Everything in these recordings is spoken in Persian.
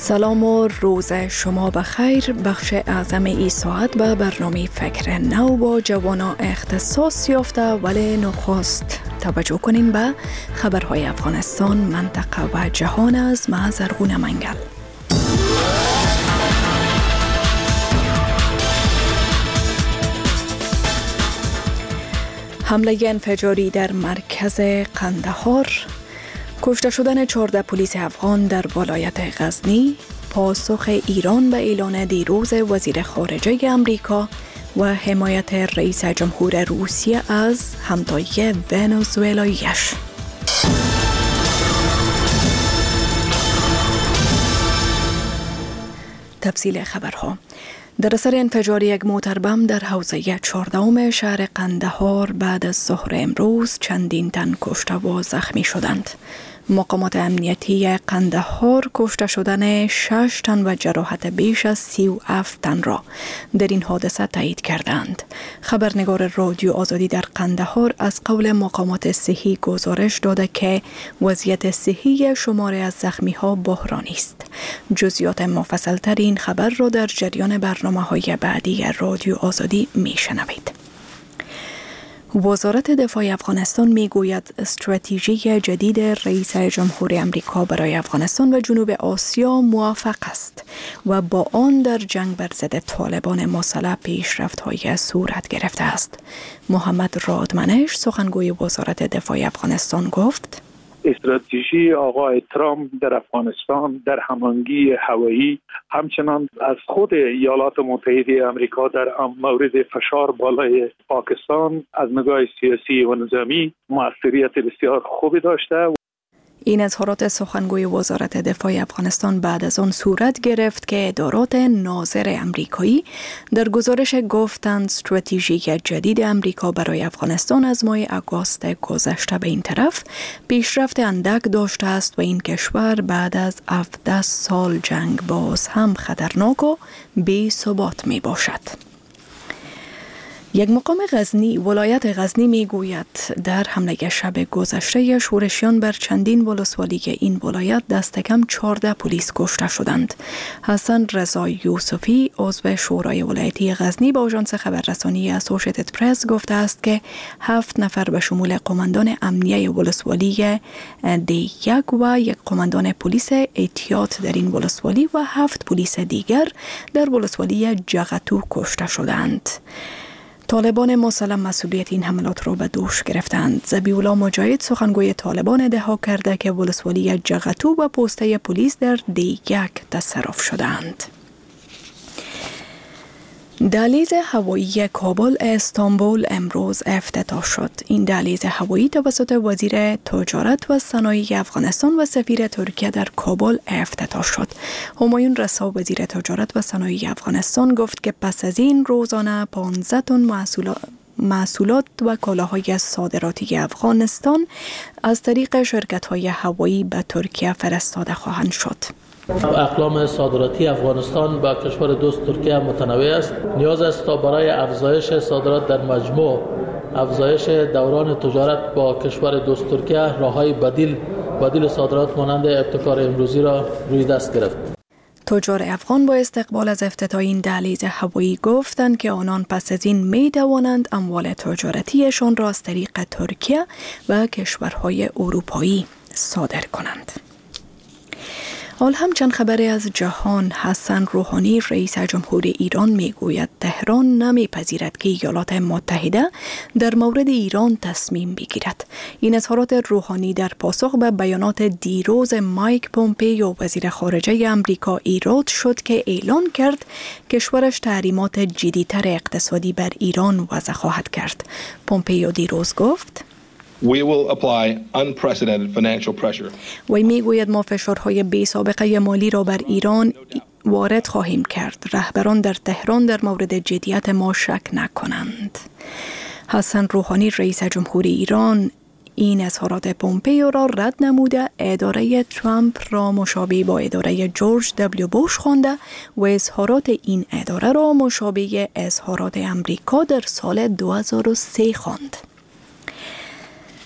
سلام و روز شما بخیر. بخش اعظم این ساعت به برنامه فکر نو با جوانا اختصاص یافته، ولی نخست توجه کنین به خبرهای افغانستان، منطقه و جهان از زرغون منگل. حمله انفجاری در مرکز قندهار، کشته شدن 14 پلیس افغان در ولایت غزنی، پاسخ ایران به اعلان دیروز وزیر خارجه امریکا و حمایت رئیس جمهور روسیه از همتایی ونزوئلاییش. تفصیل خبرها. در اثر انفجار یک موتر بم در حوزه 14 شهر قندهار بعد از ظهر امروز چندین تن کشته و زخمی شدند. مقامات امنیتی قندهار کشته شدن 6 تن و جراحت بیش از 37 تن را در این حادثه تایید کردند. خبرنگار رادیو آزادی در قندهار از قول مقامات صحی گزارش داده که وضعیت صحی شماری از زخمی ها بحرانی است. جزئیات مفصل تر این خبر را در جریان برنامه‌های بعدی رادیو آزادی میشنوید. وزارت دفاع افغانستان میگوید استراتژی جدید رئیس جمهور امریکا برای افغانستان و جنوب آسیا موفق است و با آن در جنگ بر ضد طالبان مسلح پیشرفت‌های صورت گرفته است. محمد رادمنش، سخنگوی وزارت دفاع افغانستان، گفت: استراتژی آقای ترامپ در افغانستان در هماهنگی هوایی، همچنان از خود ایالات متحده آمریکا در مورد فشار بالای پاکستان از نگاه سیاسی و نظامی موثریت بسیار خوبی داشته. این اظهارات سخنگوی وزارت دفاع افغانستان بعد از آن صورت گرفت که ادارات ناظر امریکایی در گزارش گفتند استراتژی جدید امریکا برای افغانستان از ماه آگوست گذشته به این طرف پیشرفت اندک داشته است و این کشور بعد از 17 سال جنگ باز هم خطرناک و بی ثبات می باشد. یک مقام غزنی، ولایت غزنی میگوید در حمله شب گذشته شورشیان بر چندین ولسوالی این ولایت دست کم 14 پلیس کشته شدند. حسن رضا یوسفی، عضو شورای ولایتی غزنی، با آژانس خبررسانی اسوشیتد پرس گفته است که 7 نفر به شمول قماندان امنیه ولسوالی D1 و یک قماندان پلیس احتیاط در این ولسوالی و 7 پلیس دیگر در ولسوالی جغتو کشته شدند. طالبان مسلح مسئولیت این حملات را به دوش گرفتند. ذبیح‌الله مجاهد، سخنگوی طالبان، ادعا کرده که ولسوالی جغتو و پوسته پلیس در D1 تصرف شدند. دهلیز هوایی کابل استانبول امروز افتتاح شد. این دهلیز هوایی توسط وزیر تجارت و صنایع افغانستان و سفیر ترکیه در کابل افتتاح شد. همایون رسا، وزیر تجارت و صنایع افغانستان، گفت که پس از این روزانه 15 تن محصولات و کالاهای صادراتی افغانستان از طریق شرکت‌های هوایی به ترکیه فرستاده خواهند شد. اقلام صادراتی افغانستان با کشور دوست ترکیه متنوع است. نیاز است تا برای افزایش صادرات در مجموع، افزایش دوران تجارت با کشور دوست ترکیه، راه‌های بدیل صادرات مانند ابتکار امروزی را روی دست گرفت. تجار افغان با استقبال از افتتاح این دهلیز هوایی گفتند که آنان پس از این می توانند اموال تجارتیشان را از طریق ترکیه و کشورهای اروپایی صادر کنند. حال هم چند خبری از جهان. حسن روحانی، رئیس جمهور ایران، میگوید تهران نمیپذیرد که ایالات متحده در مورد ایران تصمیم بگیرد. این اظهارات روحانی در پاسخ به بیانات دیروز مایک پومپئو، وزیر خارجه امریکا، ایراد شد که اعلان کرد کشورش تحریمات جدی‌تر اقتصادی بر ایران وضع خواهد کرد. پومپئو دیروز گفت: We will apply unprecedented financial pressure. و میگوید ما فشارهای بی سابقه مالی را بر ایران وارد خواهیم کرد. رهبران در تهران در مورد جدیت ما شک نکنند. حسن روحانی، رئیس جمهور ایران، این اظهارات پومپئو را رد نموده اداره ترامپ را مشابه با اداره جورج دبلیو بوش خوانده و اظهارات این اداره را مشابه اظهارات امریکا در سال 2003 خواند.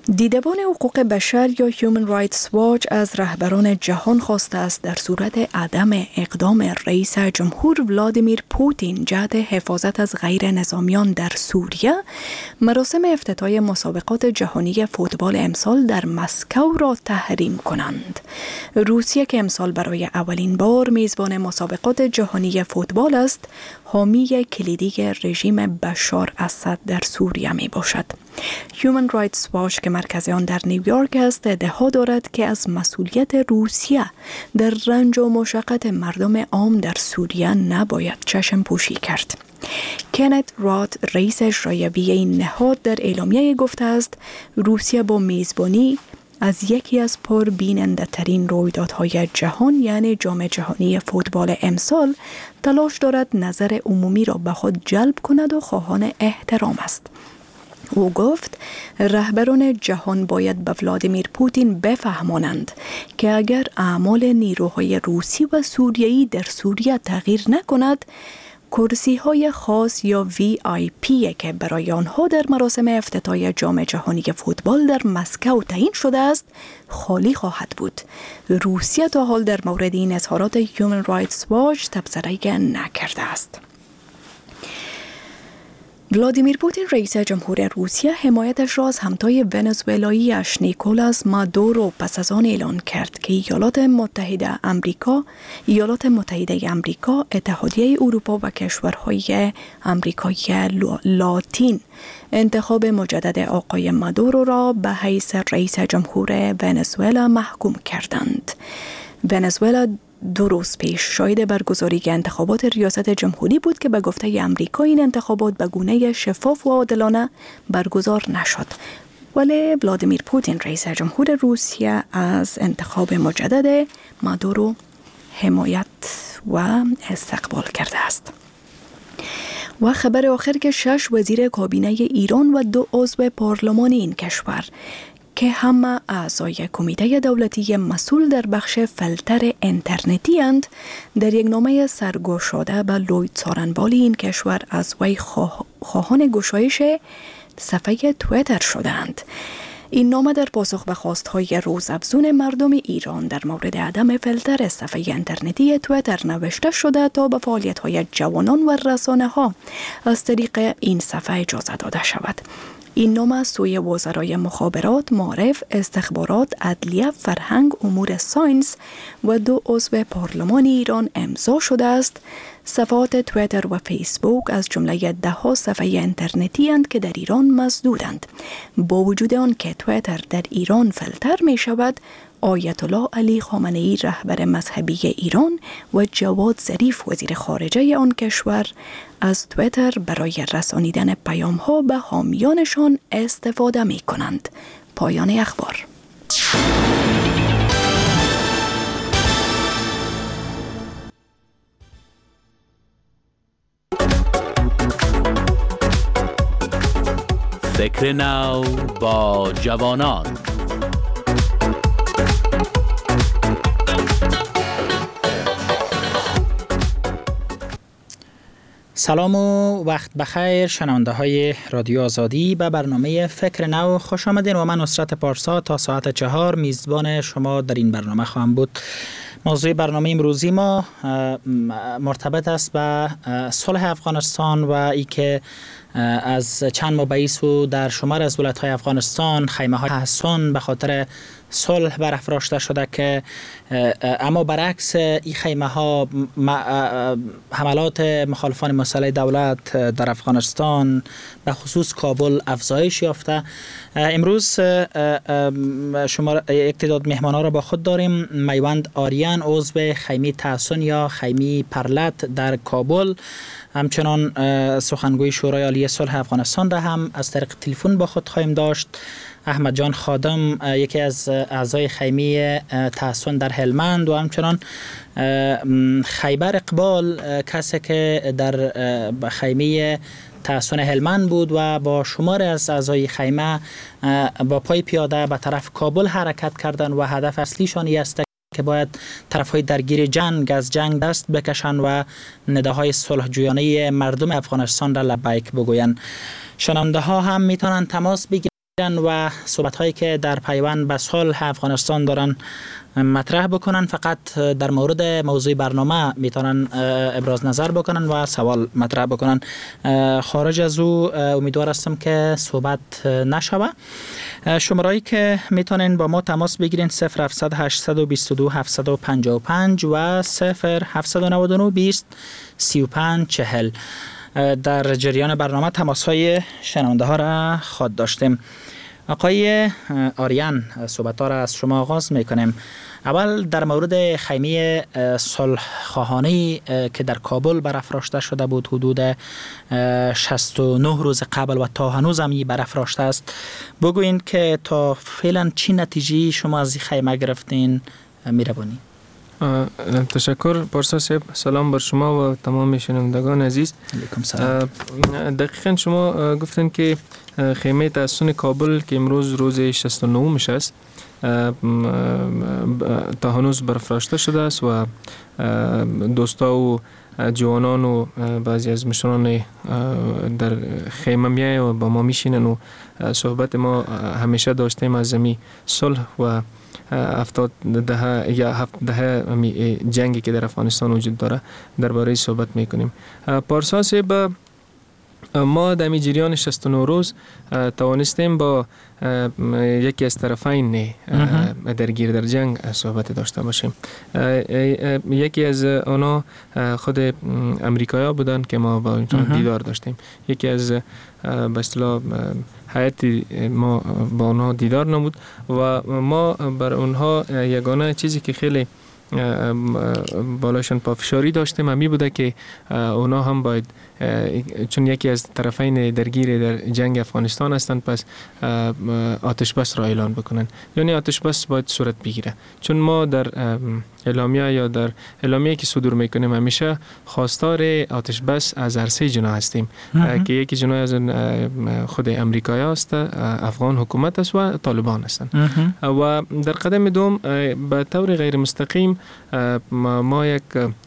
دیدبان حقوق بشر یا Human Rights Watch از رهبران جهان خواسته است در صورت عدم اقدام رئیس جمهور ولادیمیر پوتین جهت حفاظت از غیر نظامیان در سوریه، مراسم افتتاح مسابقات جهانی فوتبال امسال در مسکو را تحریم کنند. روسیه که امسال برای اولین بار میزبان مسابقات جهانی فوتبال است، حامی کلیدی رژیم بشار اسد در سوریه می باشد. Human Rights Watch که مرکز آن در نیویورک است، ادعا دارد که از مسئولیت روسیه در رنج و مشقت مردم عام در سوریه نباید چشم پوشی کرد. کنت رات، رئیس اجرایی این نهاد، در اعلامیه گفته است روسیه با میزبانی از یکی از پربیننده ترین رویدادهای جهان یعنی جام جهانی فوتبال امسال تلاش دارد نظر عمومی را به خود جلب کند و خواهان احترام است. او گفت رهبران جهان باید به ولادیمیر پوتین بفهمانند که اگر اعمال نیروهای روسی و سوریایی در سوریه تغییر نکند، کرسی‌های خاص یا VIP که برای آنها در مراسم افتتاح جام جهانی فوتبال در مسکو تعیین شده است خالی خواهد بود. روسیه تا حال در مورد این اظهارات Human Rights Watch تبصره نکرده است. ولادیمیر پوتین رئیس جمهور روسیه حمایتش را از همتای ونزوئلایی‌اش نیکولاس مادورو پس از آن اعلان کرد که ایالات متحده آمریکا، اتحادیه اروپا و کشورهای آمریکای لاتین انتخاب مجدد آقای مادورو را به حیث رئیس جمهور ونزوئلا محکوم کردند. ونزوئلا 2 روز پیش شاهد برگزاری انتخابات ریاست جمهوری بود که به گفته آمریکا این انتخابات به گونه شفاف و عادلانه برگزار نشد. ولی ولادیمیر پوتین رئیس جمهور روسیه از انتخاب مجدد مادورو حمایت و استقبال کرده است. و خبر آخر که 6 وزیر کابینه ایران و 2 عضو پارلمان این کشور که همه اعضای کمیته دولتی مسئول در بخش فیلتر اینترنتی اند، در یک نامه سرگشاده به لوید سارنبالی این کشور از وی خواهان گشایش صفحه تویتر شدند. این نامه در پاسخ به خواستهای روزافزون مردم ایران در مورد عدم فیلتر صفحه اینترنتی تویتر نوشته شده تا به فعالیت‌های جوانان و رسانه‌ها از طریق این صفحه اجازه داده شود. این نامه از سوی وزرای مخابرات، معارف، استخبارات، عدلیه، فرهنگ، امور ساینس و 2 عضو پارلمان ایران امضا شده است. صفحات تویتر و فیسبوک از جمله 10 صفحه اینترنتی اند که در ایران مسدودند. با وجود آن که تویتر در ایران فیلتر می شود، آیت الله علی خامنه‌ای رهبر مذهبی ایران و جواد ظریف وزیر خارجه آن کشور از تویتر برای رسانیدن پیام‌ها به حامیانشان استفاده می‌کنند. پایان اخبار. فکر نو با جوانان. سلام و وقت بخیر شنونده های رادیو آزادی، به برنامه فکر نو خوش آمدین و من نصرت پارسا تا ساعت 4 میزبان شما در این برنامه خواهم بود. موضوع برنامه امروزی ما مرتبط است به صلح افغانستان و ای که از چند ماه بعد و در شمار از ولایت‌های افغانستان خیمه‌های تحصن به خاطر صلح برافراشته شده که اما برعکس این خیمه‌ها حملات مخالفان مسلح دولت در افغانستان به خصوص کابل افزایش یافته. امروز شما یک تعداد مهمانان را با خود داریم. میوند آریان عضو خیمه تحصن یا خیمه پرلت در کابل، همچنان سخنگوی شورای عالی صلح افغانستان را هم از طریق تلفن با خود خواهیم داشت. احمد جان خادم یکی از اعضای خیمه تحصن در هلمند و همچنان خیبر اقبال کسی که در خیمه تحصن هلمند بود و با شمار از اعضای خیمه با پای پیاده به طرف کابل حرکت کردند و هدف اصلیشان است که باید طرف‌های درگیر جنگ از جنگ دست بکشند و نداهای صلح جویانه مردم افغانستان را لبیک بگویند. شنونده ها هم میتونن تماس بگیرند و صحبت‌هایی که در پیوند به صلح افغانستان دارن مطرح بکنن. فقط در مورد موضوع برنامه میتونن ابراز نظر بکنن و سوال مطرح بکنن. خارج از او امیدوار هستم که صحبت نشوه. شمارهایی که میتونین با ما تماس بگیرین 0700 822 755 و 0799 20 35 40. در جریان برنامه تماس‌های شنونده ها را خواهد داشتیم. آقای آریان، صحبت ها را از شما آغاز میکنیم. اول در مورد خیمه صلح خواهانی که در کابل برافراشته شده بود حدود 69 روز قبل و تا هنوز هم برافراشته است، بگوین که تا فعلا چی نتیجه شما از این خیمه گرفتین میربونی؟ تشکر پارسا صاحب. سلام بر شما و تمام شنوندگان عزیز. علیکم سلام. دقیقاً شما گفتن که خیمه تحسن کابل که امروز روز 69 مش است تا هنوز برافراشته شده است و دوستا و جوانان و بعضی از مشران در خیمه میای و با ما میشینن و صحبت ما همیشه داشتیم از زمین صلح و 70 دهه یا 7 دهه جنگی که در افغانستان وجود داره درباره صحبت میکنیم. پارسا صاحب، ما در می جریان 69 روز توانستیم با یکی از طرفین درگیر در جنگ صحبت داشته باشیم. یکی از آنها خود امریکایی بودن که ما با اونها دیدار داشتیم. یکی از به اصطلاح هیئت ما با اونها دیدار نمود و ما بر اونها یگانه چیزی که خیلی بالاشان پافشاری داشتیم همی بوده که اونا هم باید، چون یکی از طرفین درگیر در جنگ افغانستان هستند، پس آتش بس را اعلان بکنن. یعنی آتش بس باید صورت بگیره، چون ما در اعلامیه یا در اعلامیه که صدور میکنیم همیشه خواستار آتش بس از هر سه جناح هستیم که یکی جناح از خود امریکایی است، افغان حکومت است و طالبان هستند. و در قدم دوم به طور غیر مستقیم ما یک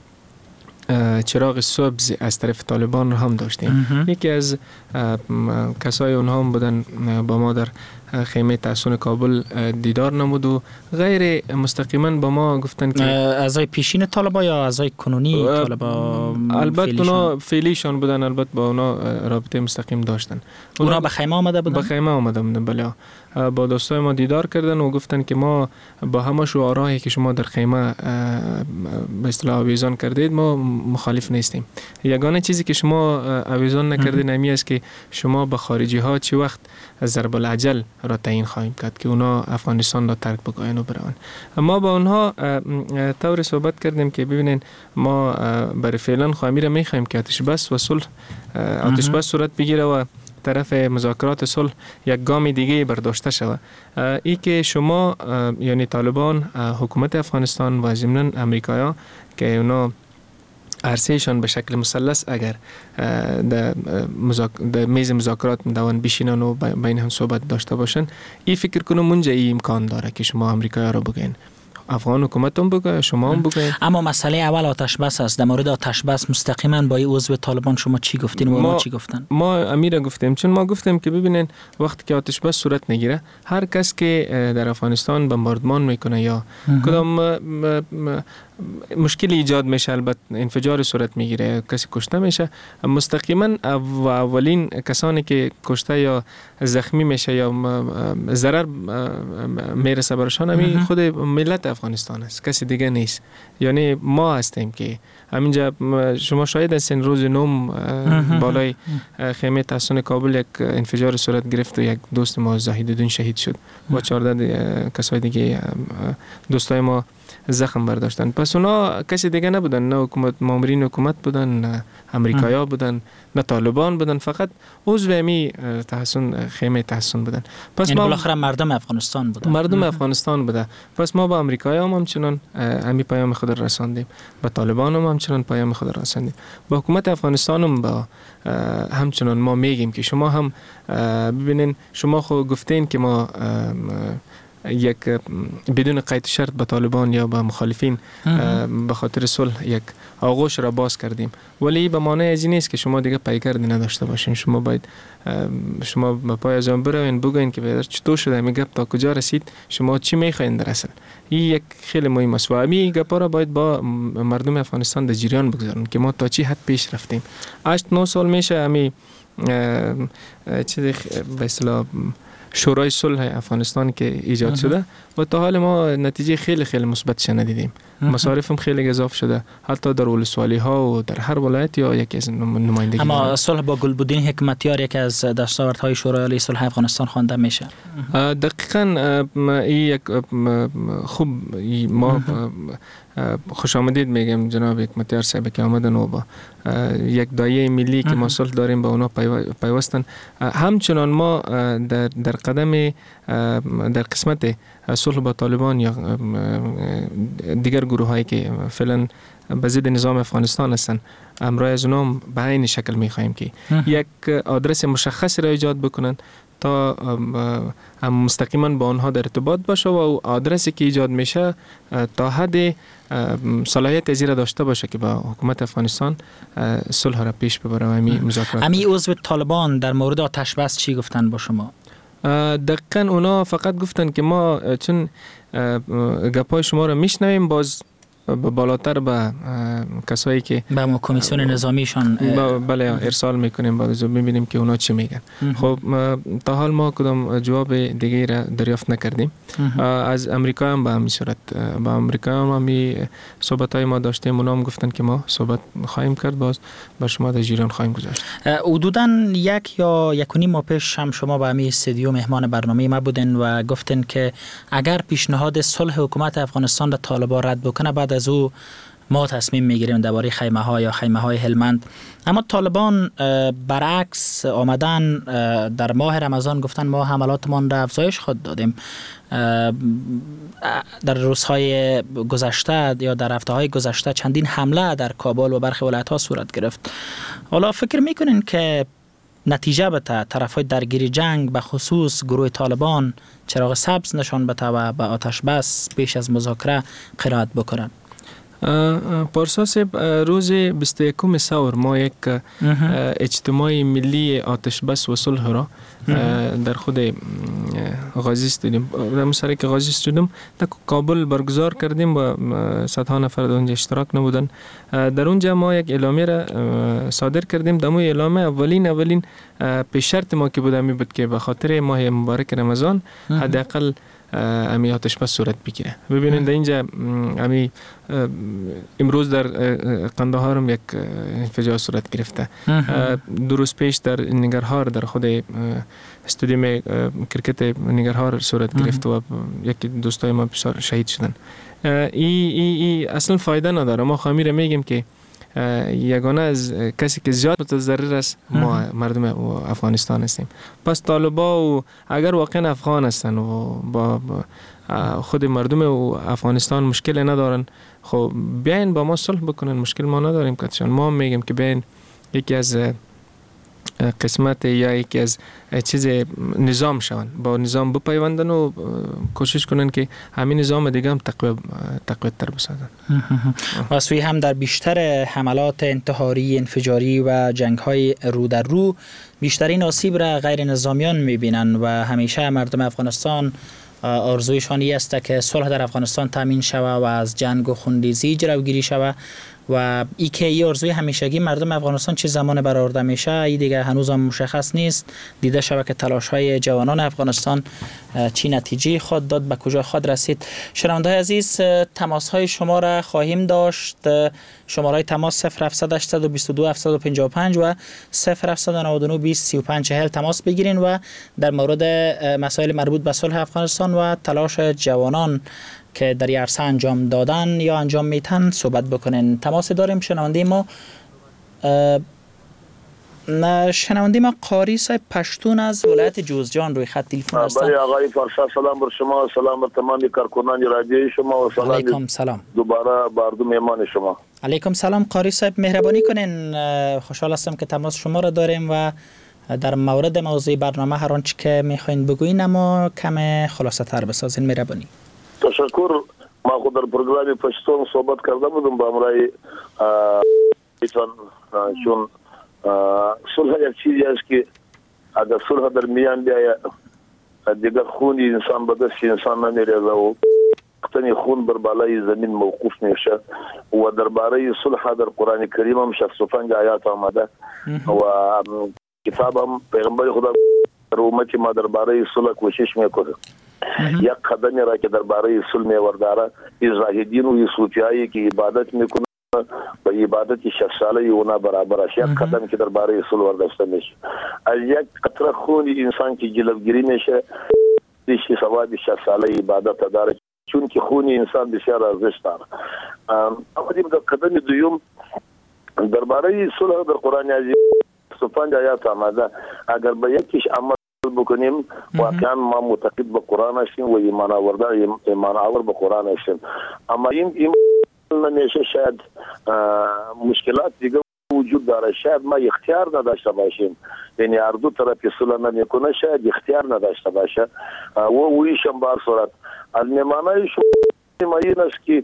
چراغ سبز از طرف طالبان هم داشتیم. یکی از کسای اونها هم بودن با ما در خیمه تحسن کابل دیدار نمود و غیر مستقیما با ما گفتن که اعضای پیشین طالبان یا اعضای کنونی طالبان؟ البته اونا فعلیشان بودن، البته با اونا رابطه مستقیم داشتن. اونا به خیمه آمده بودن؟ به خیمه آمده بودن، بله. با دوستای ما دیدار کردن و گفتن که ما با همه شعارهایی که شما در خیمه به اصطلاح آویزان کردید ما مخالف نیستیم. یگانه چیزی که شما آویزان نکردید نمی است که شما به خارجی ها چی وقت ضرب العجل را تعیین خواهیم کرد که اونا افغانستان را ترک بکنن و برون. ما با اونها طور صحبت کردیم که ببینین ما برای فعلا خواهی را میخوایم که آتش بس و صلح آتش بس صورت بگیره و طرف مذاکرات صلح یک گام دیگه برداشته شود. ای که شما یعنی طالبان، حکومت افغانستان و ضمن امریکایا که اونا عرصهشان به شکل مثلث اگر در میز مذاکرات دوان بشینن و بین هم صحبت داشته باشن، این فکر کنم منجا این امکان داره که شما امریکایی را بگین، افغان حکومت هم بگه، شما هم بگین. اما مسئله اول آتش بس است. در مورد آتش بس مستقیما با عضو طالبان شما چی گفتین و ما چی گفتن؟ ما امیر گفتیم، چون ما گفتیم که ببینین وقتی که آتش بس صورت نگیره، هر کس که در افغانستان بمباردمان میکنه یا کدام مشکلی ایجاد میشه، البته انفجار صورت میگیره، کسی کشته میشه، مستقیما و اولین کسانی که کشته یا زخمی میشه یا ضرر میرسه برشان همین خود ملت افغانستان است، کسی دیگه نیست. یعنی ما هستیم که همینجا شما شاید هستین روز نوم بالای خیمه تحسن کابل یک انفجار صورت گرفت و یک دوست ما زاهدالدین شهید شد و 14 کسای دیگه دوستای ما زخم برداشتن. پس اونا کسی دیگه نبودن، نه حکومت، مامورین حکومت بودن، نه امریکایی بودن، نه طالبان بودن، فقط عضو امی تحسن خیمه تحسن بودن. پس یعنی بالاخره مردم افغانستان بودن. مردم افغانستان بوده. پس ما با امریکایی هم همچنان امی پیام خود رساندیم، با طالبان هم همچنان پیام خود رساندیم، با حکومت افغانستان هم با همچنان ما میگیم که شما هم ببینین، شما خود گفتین که ما یک بدون قید شرط به طالبان یا به مخالفین به خاطر صلح یک آغوش را باز کردیم، ولی به معنی از این نیست که شما دیگه پیگردی نداشته باشین. شما باید شما به پای از آن بروین، بگوین که چطور شده، می گپ تا کجا رسید، شما چی میخواین در اصل. این یک خیلی مهم است و همین گپا را باید با مردم افغانستان در جریان بگذارن که ما تا چی حد پیش رفتیم. 8-9 سال میشه همین چیزی به اصطلاح شورای صلح افغانستان که ایجاد شده و تا حال ما نتیجه خیلی خیلی مثبت ندیدیم. مصارف هم خیلی اضافه شده، حتی در ولسوالی ها و در هر ولایت یا یکی از نمایندگی. اما صلح با گلبدین حکمتیار یکی از دستاوردهای شورای عالی صلح افغانستان خوانده میشه. دقیقاً این یک خوب ما خوش آمدید میگم جناب حکمتیار صاحب که آمدن و با یک دایره ملی که ما صلح داریم با اونا پیوستن. همچنان ما در قدم در قسمت صلح با طالبان یا دیگر گروه هایی که فعلا به ضد نظام افغانستان هستن، امروز از اونها به این شکل میخواهیم که یک آدرس مشخص را ایجاد بکنن تا مستقیما با آنها در ارتباط باشه و آدرسی که ایجاد میشه تا حد صلاحیت ازیره داشته باشه که با حکومت افغانستان صلح را پیش ببره. امی عضو طالبان در مورد آتش بس چی گفتن با شما؟ دقیقاً اونا فقط گفتن که ما چون گپای شما را میشنویم، باز بالاتر به کسایی که به کمیسیون نظامیشان بله ارسال میکنیم، بعد میبینیم که اونا چی میگن. خب تا حال ما کدام جواب دیگه را دریافت نکردیم. از امریکا هم به همین صورت، با امریکا هم همی صحبتای ما داشتیم، اونا هم گفتن که ما صحبت خواهیم کرد، باز بر شما در جریان خواهیم گذاشت. حدوداً 1 یا 1.5 ماه پیش هم شما به همین استودیو مهمان برنامه ما بودین و گفتین که اگر پیشنهاد صلح حکومت افغانستان را طالبان رد بکنه، بعد از او ما تصمیم میگیریم درباره خیمه ها یا خیمه های هلمند. اما طالبان برعکس آمدن در ماه رمضان گفتن ما حملاتمان را افزایش خود دادیم. در روزهای گذشته یا در هفته‌های گذشته چندین حمله در کابل و برخی ولایت‌ها صورت گرفت. حالا فکر میکنین که نتیجه بده طرف‌های درگیری جنگ به خصوص گروه طالبان چراغ سبز نشان بده و به آتش بس پیش از مذاکره قرائت بکنند؟ پارسا صاحب، روز 21 سور ما یک اجتماع ملی آتش بس و صلح را در خود غازی استودیوم، در مشترک غازی استودیوم در کابل برگزار کردیم و صدها نفر در اونجا اشتراک نمودن. در اونجا ما یک اعلامیه را صادر کردیم. در اون اعلامیه اولین پیش شرط ما که بود که به خاطر ماه مبارک رمضان حداقل امی آتش بس صورت بگیره. ببینید در اینجا امی امروز در قندهار هم یک انفجار صورت گرفته. 2 روز پیش در نگرهار در خود استودیوم کرکت نگرهار صورت گرفت و یک دوستای ما شهید شدن. ای اصلا فایده نداره. ما خامی میگیم که یگانه از کسی که زیاد متضرر است ما مردم افغانستان هستیم. پس طالبا و اگر واقعا افغان هستن و با خود مردم افغانستان مشکل ندارن، خب بیاین با ما صلح بکنن، مشکل ما نداریم. که ما میگیم که بیاین یکی از قسمت یا یکی از چیز نظام شون، با نظام بپیوندن و کوشش کنن که همین نظام دیگه هم تقویت تر بسازن. و سوی هم در بیشتر حملات انتحاری، انفجاری و جنگ های رو در رو بیشترین آسیب را غیر نظامیان میبینن و همیشه مردم افغانستان آرزویشان است که صلح در افغانستان تامین شود و از جنگ و خونریزی جلوگیری شود و ای که ای آرزوی همیشگی مردم افغانستان چه زمان برآورده میشه ای دیگه هنوز هم مشخص نیست. دیده شود که تلاش های جوانان افغانستان چی نتیجه خود داد، به کجا خود رسید. شنونده‌های عزیز، تماس های شما را خواهیم داشت. شماره تماس 0722 755 و 0799 20 35 40 تماس بگیرین و در مورد مسائل مربوط به صلح افغانستان و تلاش جوانان که در این عرصه انجام دادن یا انجام میتن صحبت بکنین. تماس داریم. شنونده ما قاری صاحب پشتون از ولایت جوزجان روی خط تلفن هستند. بله آقای پارسا، سلام بر شما، سلام بر تمام کارکنان رادیوی شما و سلام. علیکم سلام. دوباره بردو مهمان شما. علیکم سلام قاری صاحب، مهربانی کنین. خوشحال هستم که تماس شما را داریم و در مورد موضوع برنامه هر آنچه که میخواین بگوین اما کم خلاصه تر بسازین مهربانی. تشکر. ما خود در پروگرام پشتون صحبت کرده بودم با امرای چون صلح یک چیزی است که اگر صلح در میان بیاید دیگر خون انسان به دست انسان نمیریزه و وقتی خون بر بالای زمین موقوف میشه و درباره صلح در قرآن کریم هم 65 آیات آمده و کتاب هم پیغمبر خدا در امت ما درباره صلح کوشش میکنه. یک قدمی را که درباره صلح میورداره زاهدین و صوفیایی که عبادت میکنه با عبادت 60 ساله اونا برابر است. یک قدم که درباره صلح ورداشته میشه از یک قطره خون انسان که جلوگیری میشه دیشی ثواب 60 ساله عبادت داره چون که خون انسان بسیار ارزش داره. اما در قدم دوم درباره صلح در قرآن عزیز 65 آیات آمده اگر به یکیش عمل بکنیم واقعا ما معتقد به قرآن هستیم و ایمان آور به قرآن هستیم. اما این نمیشه شاید مشکلات دیگه وجود داره شاید ما اختیار نداشته باشیم یعنی هر دو طرف صلح نمیکنه شاید اختیار نداشته باشه و ویشم بار صورت از میمانه شما این است که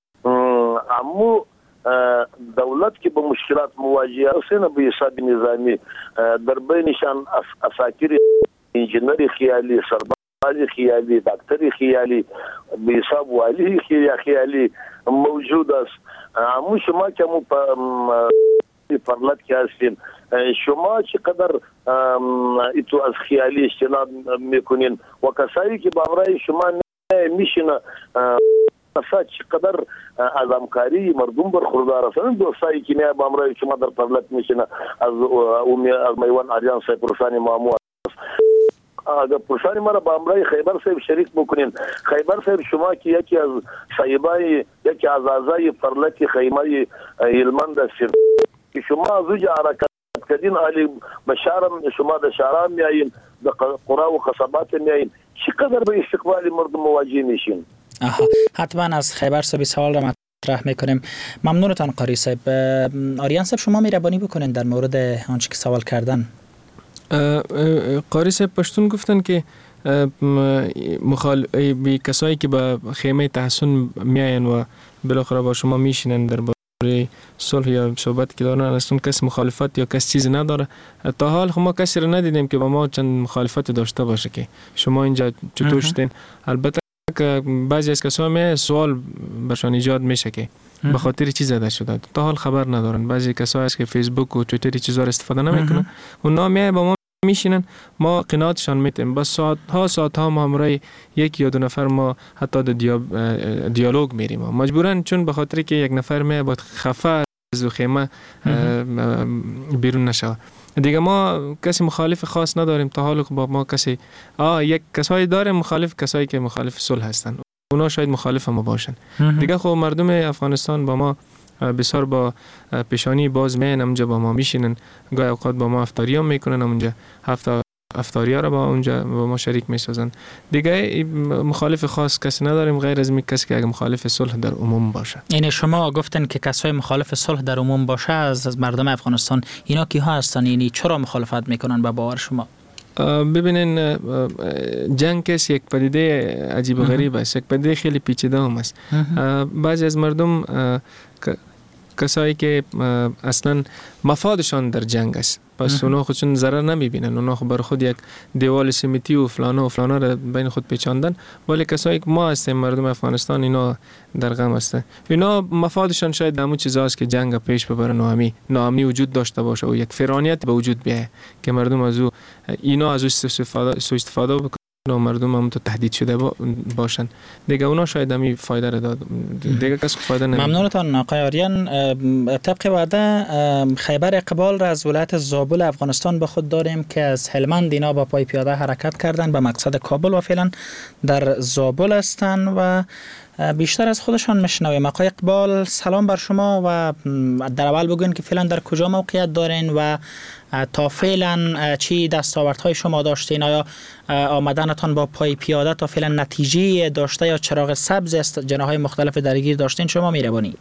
امو دولت که به مشکلات مواجه هستند به حساب نظامی در بینشان اساطیر انجینری خیالی سرباز خیالی دکتری خیالی به حساب والی خیالی موجود است. امو شما که مو پرلت که هستین شما چقدر ایتو از خیالی اجتناب میکنین و کسایی که با امرای شما میشینه اساس چقدر از همکاری مردم برخوردار هستند. دوستایی که میای با امرای شما در پرلت میشینه از میوان آریان صاحب پرسانی مامو اگر پرسانی ما را با امرای خیبر صاحب شریک بکنین خیبر صاحب شما که یکی از صاحبای یکی از اعضای پرلت خیمه هلمند هستید که شما از وجه حرکت کردین علی بشارم شما در شهران میایین در قرا و خصبات میایین چقدر به استقبال مردم مواجه میشین؟ حتما از خیبر صاحب سوال را مطرح میکنیم. ممنونتان قاری صاحب. آریان صاحب شما مهربانی بکنین در مورد آنچه که سوال کردن. قاری صاحب پشتون گفتن که کسایی که به خیمه تحسن میاین و بالاخره با شما میشینن در صلح یا صحبت که دارن اصلا کس مخالفت یا کس چیزی نداره. تا حال ما کسی را ندیدیم که با ما چند مخالفت داشته باشه که شما اینجا چطور شدین. البته که بعضی از کسا سوال برشان ایجاد میشه که به خاطر چی زده شده تا حال خبر ندارن. بعضی کسا هست که فیسبوک و توییتر چیزا را استفاده نمیکنن اونا میای با ما میشینن ما قناعتشان میتیم بس ساعت ها ما همراه یک یا دو نفر ما حتی دیالوگ میریم مجبورن چون به خاطر که یک نفر می باید خفه از خیمه بیرون نشه دیگه. ما کسی مخالف خاص نداریم تا حالا با ما کسی یک کسایی داریم مخالف کسایی که مخالف صلح هستن اونا شاید مخالف ما باشن دیگه. خب مردم افغانستان با ما بسیار با پیشانی باز میان اونجا با ما میشینن گاهی اوقات با ما افطاری هم میکنن اونجا افطاری ها را با اونجا با ما شریک میسازن دیگه. مخالف خاص کسی نداریم غیر از کسی که اگه مخالف صلح در عموم باشه. یعنی شما گفتن که کسای مخالف صلح در عموم باشه از مردم افغانستان اینا کیها هستن یعنی چرا مخالفت میکنن با باور شما؟ ببینین جنگ کسی یک پدیده عجیب و غریب است یک پدیده خیلی پیچیده هم است. بعضی از مردم کسایی که اصلا مفادشان در جنگ است پس اونا خودشون ضرر نمیبینن اونا خود بر خود یک دیوال سیمتی و فلانا را بین خود پیچاندن ولی کسایی که ما هستیم مردم افغانستان اینا در غم هستن اینا مفادشان شاید همون چیزاست که جنگ پیش ببرن ناامنی وجود داشته باشه و یک فرانیت به وجود بیاید که مردم از اینا از سوء استفاده بکنن و مردم هم تو تهدید شده باشن دیگه اونا شاید همی فایده را داد دیگه کس فایده نمید. ممنونتان آقای آریان. طبق وعده خیبر اقبال را از ولایت زابل افغانستان به خود داریم که از هلمند اینا با پای پیاده حرکت کردن به مقصد کابل و فعلا در زابل هستند و بیشتر از خودشان میشنویم. آقای اقبال سلام بر شما و در اول بگوین که فعلا در کجا موقعیت دارین و تا فعلا چی دستاوردهای شما داشتین؟ آیا آمدنتان با پای پیاده تا فعلا نتیجه داشته یا چراغ سبز است جناحهای مختلف درگیر داشتین؟ شما میربانی.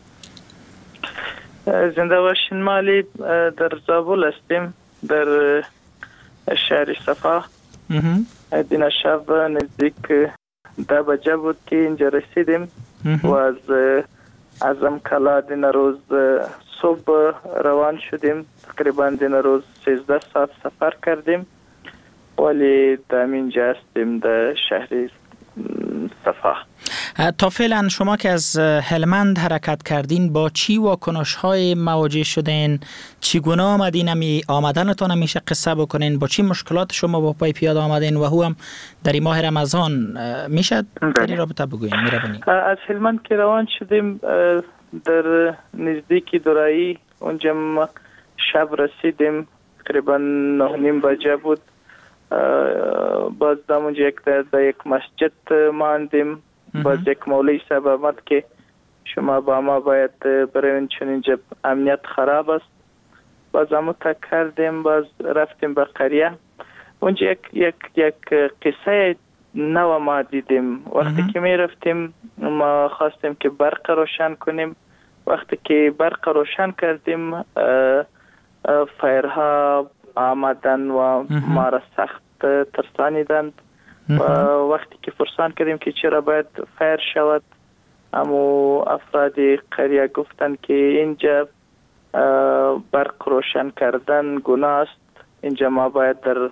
زنده باشین. مالی در زابل هستیم در شهر صفا. دین شب نزدیک 10 بجه بود که اینجا رسیدیم و از کلا دین روز صبح روان شدیم. تقریبا دین روز 13 ساعت سفر کردیم ولی در اینجا هستیم در شهر صفا. تا فعلا شما که از هلمند حرکت کردین با چی واکنش‌های مواجه شدین؟ چگونه آمدین؟ آمدنتان میشه قصه بکنین؟ با چی مشکلات شما با پای پیاده آمدین و هم در این ماه رمضان میشه در این رابطه بگوین؟ از هلمند که روان شدیم در نزدیکی دورایی اونجا شب رسیدیم. تقریبا 9:30 بجه بود. باز در اونجا یک مسجد ماندیم. باز یک مولوی صاحب آمد که شما با ما باید بروین چون اینجا امنیت خراب است. باز همو تک کردیم. باز رفتیم به قریه. اونجا یک قصه نو ما دیدیم. وقتی که می رفتیم ما خواستیم که برق روشن کنیم. وقتی که برق روشن کردیم فایرها آمدن و ما را سخت ترسانیدند و وقتی که پرسان کردیم که چرا باید فایر شود، امو افراد قریه گفتن که اینجا برق روشن کردن گناه است، اینجا ما باید در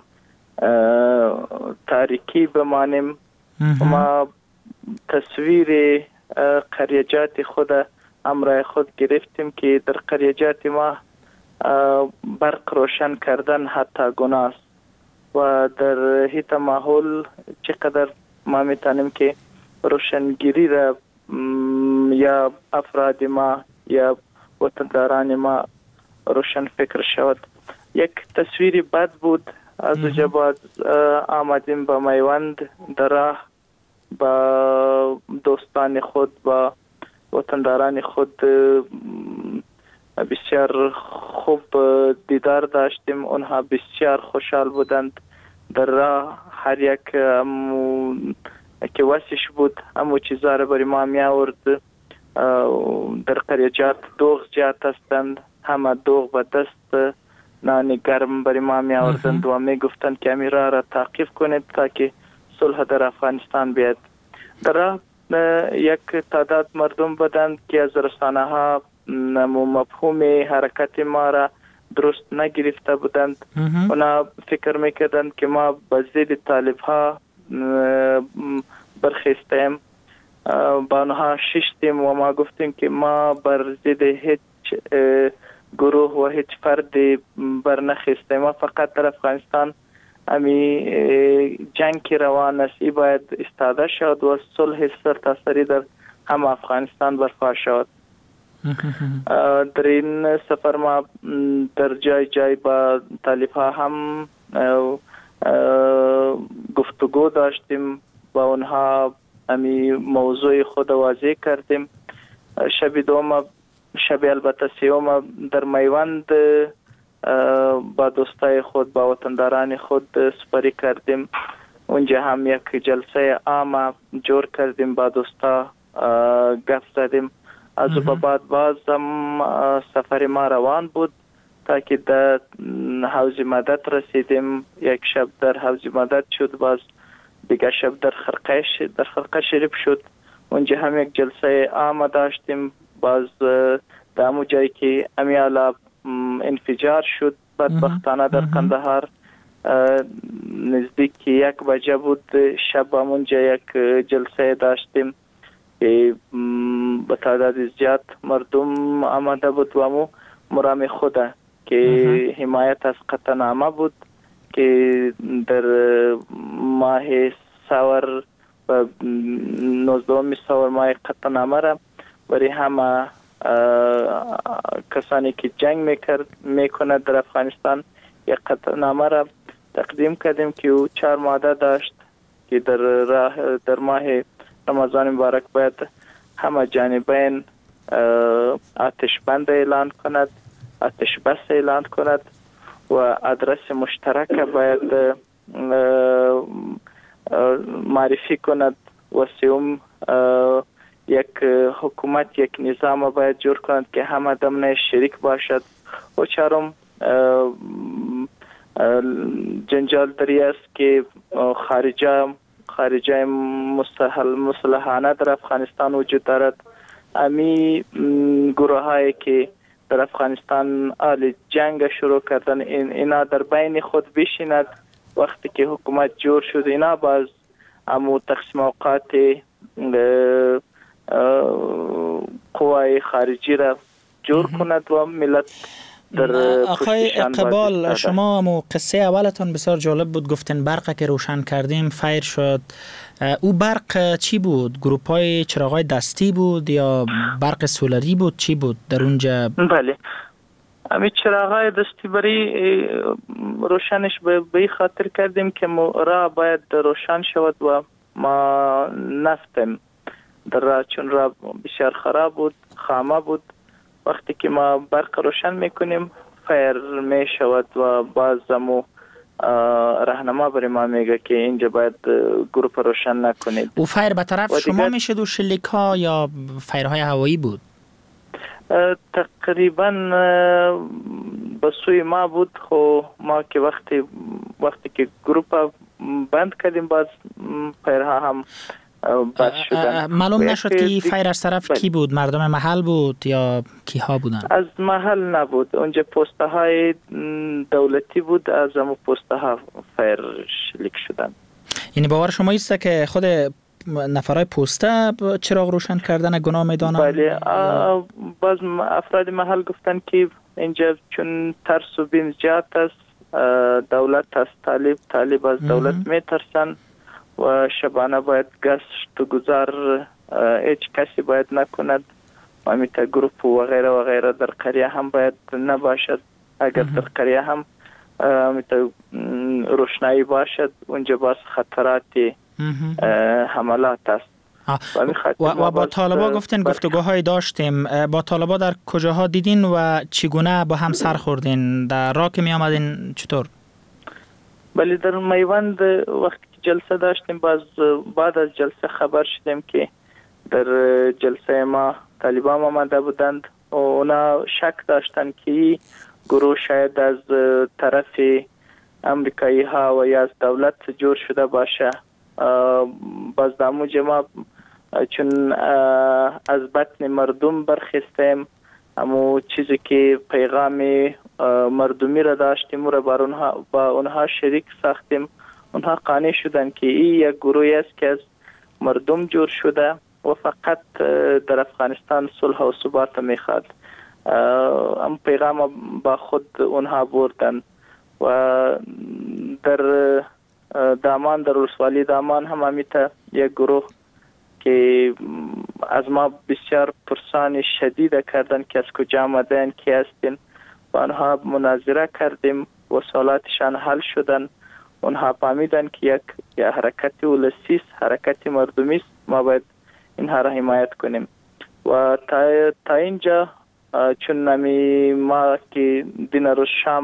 تاریکی بمانیم. ما تصویر قریجات خود امرای خود گرفتیم که در قریجات ما برق روشن کردن حتی گناه است و در هیت ماحول چقدر ما میتونیم که روشنگیری را یا افراد ما یا وطنداران ما روشن فکر شود. یک تصویری بد بود. از جباد آمدیم با میوند در راه با دوستان خود با وطنداران خود بسیار خوب دیدار داشتیم. اونها بسیار خوشحال بودند. در راه هر یک که واسش بود همو چیزا را بری ما می آورد. در قریجات دوغ جات هستند، همه دوغ به دست نان گرم بری ما می آوردند و می گفتند که امیرا را تعقیب کنید تا که صلح در افغانستان بیاد. در راه یک تعداد مردم بودند که از رسانه ها مفهوم حرکت ما را درست نگرفته بودند. اونا فکر میکردند که ما به ضد طالب ها برخیستیم. با اونها ششتیم و ما گفتیم که ما بر ضد هیچ گروه و هیچ فرد برنخیستیم. ما فقط در افغانستان امی جنگ که روان است ای باید استاده شد و صلح سرتاسری در هم افغانستان برپا شد. در این سفر ما در جای با طالب ها هم گفتگو داشتیم، با اونها امی موضوع خود واضح کردیم. شب دوم، شب البته سیوم در میوند با دوستای خود با وطنداران خود سپری کردیم. اونجا هم یک جلسه عام جور کردیم، با دوستا گفت زدیم. از بعد باز هم سفر ما روان بود تا که در حوض مدد رسیدیم. یک شب در حوض مدد شد، باز دیگه شب در خرقه شریف شد. اونجا هم یک جلسه عام داشتیم. باز در همون جایی که امیالا انفجار شد بدبختانه در قندهار نزدیک 1 بجه بود شب، همونجا یک جلسه داشتیم که به تعداد زیاد مردم آمده بود و همون مرام خوده که حمایت از قطعنامه بود که در ماه سور و 19 سور ماه قطعنامه را برای همه کسانی که جنگ میکند در افغانستان یک قطعنامه را تقدیم کردیم که او 4 ماده داشت که در ماه رمضان مبارک باید همه جانبین آتش بند اعلان کند، آتش بس اعلان کند و آدرس مشترک باید معرفی کند و سوم یک حکومت، یک نظام باید جور کند که همه دمنه شریک باشد و چهارم جنجال دری است که خارجه مسلحانه در افغانستان وجود دارد. امی گروه هایی که در افغانستان آل جنگ شروع کردن، اینا در بین خود بشیند. وقتی که حکومت جور شد اینا باز امو تقسیم اوقات قوای خارجی را جور کند و ملت در آقای اقبال، شما مو قصه اولتون بسیار جالب بود، گفتن برق که روشن کردیم فایر شد. او برق چی بود؟ گروپای چراغای دستی بود یا برق سولری بود؟ چی بود در اونجا؟ بله، امی چراغای دستی برای روشنش به خاطر کردیم که راه باید روشن شود و ما نفتیم در راه، چون راه بسیار خراب بود، خامه بود. وقتی که ما برق روشن میکنیم فایر می شود و بازمو راهنما برای ما میگه که اینجا باید گروپ روشن نکنید. او فایر به طرف شما میشد و شلیک ها یا فایرهای هوایی بود؟ تقریبا به سوی ما بود. خو ما که وقتی که گروپ بند کردیم باز فایرها هم بس شدن. معلوم نشد که فایر از طرف کی بود؟ مردم محل بود یا کیها بودن؟ از محل نبود، اونجا پسته های دولتی بود، از همون پسته ها فایر شلیک شدن. یعنی باور شما ایست که خود نفرای پسته چراغ روشن کردن گناه میدانن؟ بله، باز افراد محل گفتن که اینجا چون ترس و بیم زیاد است، دولت از طالب از دولت میترسن و شبانه باید گشت و گذار هیچ کسی باید نکند. امیتا گروپ و غیره در قریه هم باید نباشد. اگر در قریه هم امیتا روشنایی باشد اونجا باز خطرات حملات است. و با طالبا گفتین گفتگوهای داشتیم، با طالبا در کجاها دیدین و چگونه با هم سر خوردین؟ در راه که می آمدین چطور؟ بله، در میوند وقتی که جلسه داشتیم بعد از جلسه خبر شدیم که در جلسه ما طالبان آمده بودند و اونا شک داشتن که گروه شاید از طرف امریکایی ها و یا از دولت جور شده باشه. باز دامو جمع چون از بطن مردم برخستیم، امو چیزی که پیغام مردمی را داشتیم و با اونها شریک ساختیم. اونها قانع شدن که این یک گروهی است که از مردم جور شده و فقط در افغانستان صلح و ثبات میخواد. ام پیغام با خود اونها بردن و در دامان، در ولسوالی دامان هم امیتا یک گروه که از ما بسیار پرسان شدید کردن که از کجا آمدن، کی هستین. با آنها مناظره کردیم و سوالاتشان حل شدن. اونها فهمیدن که یک حرکت ولسی است، حرکت مردمی است، ما باید اینها را حمایت کنیم. و تا اینجا چون ما که دین روز شام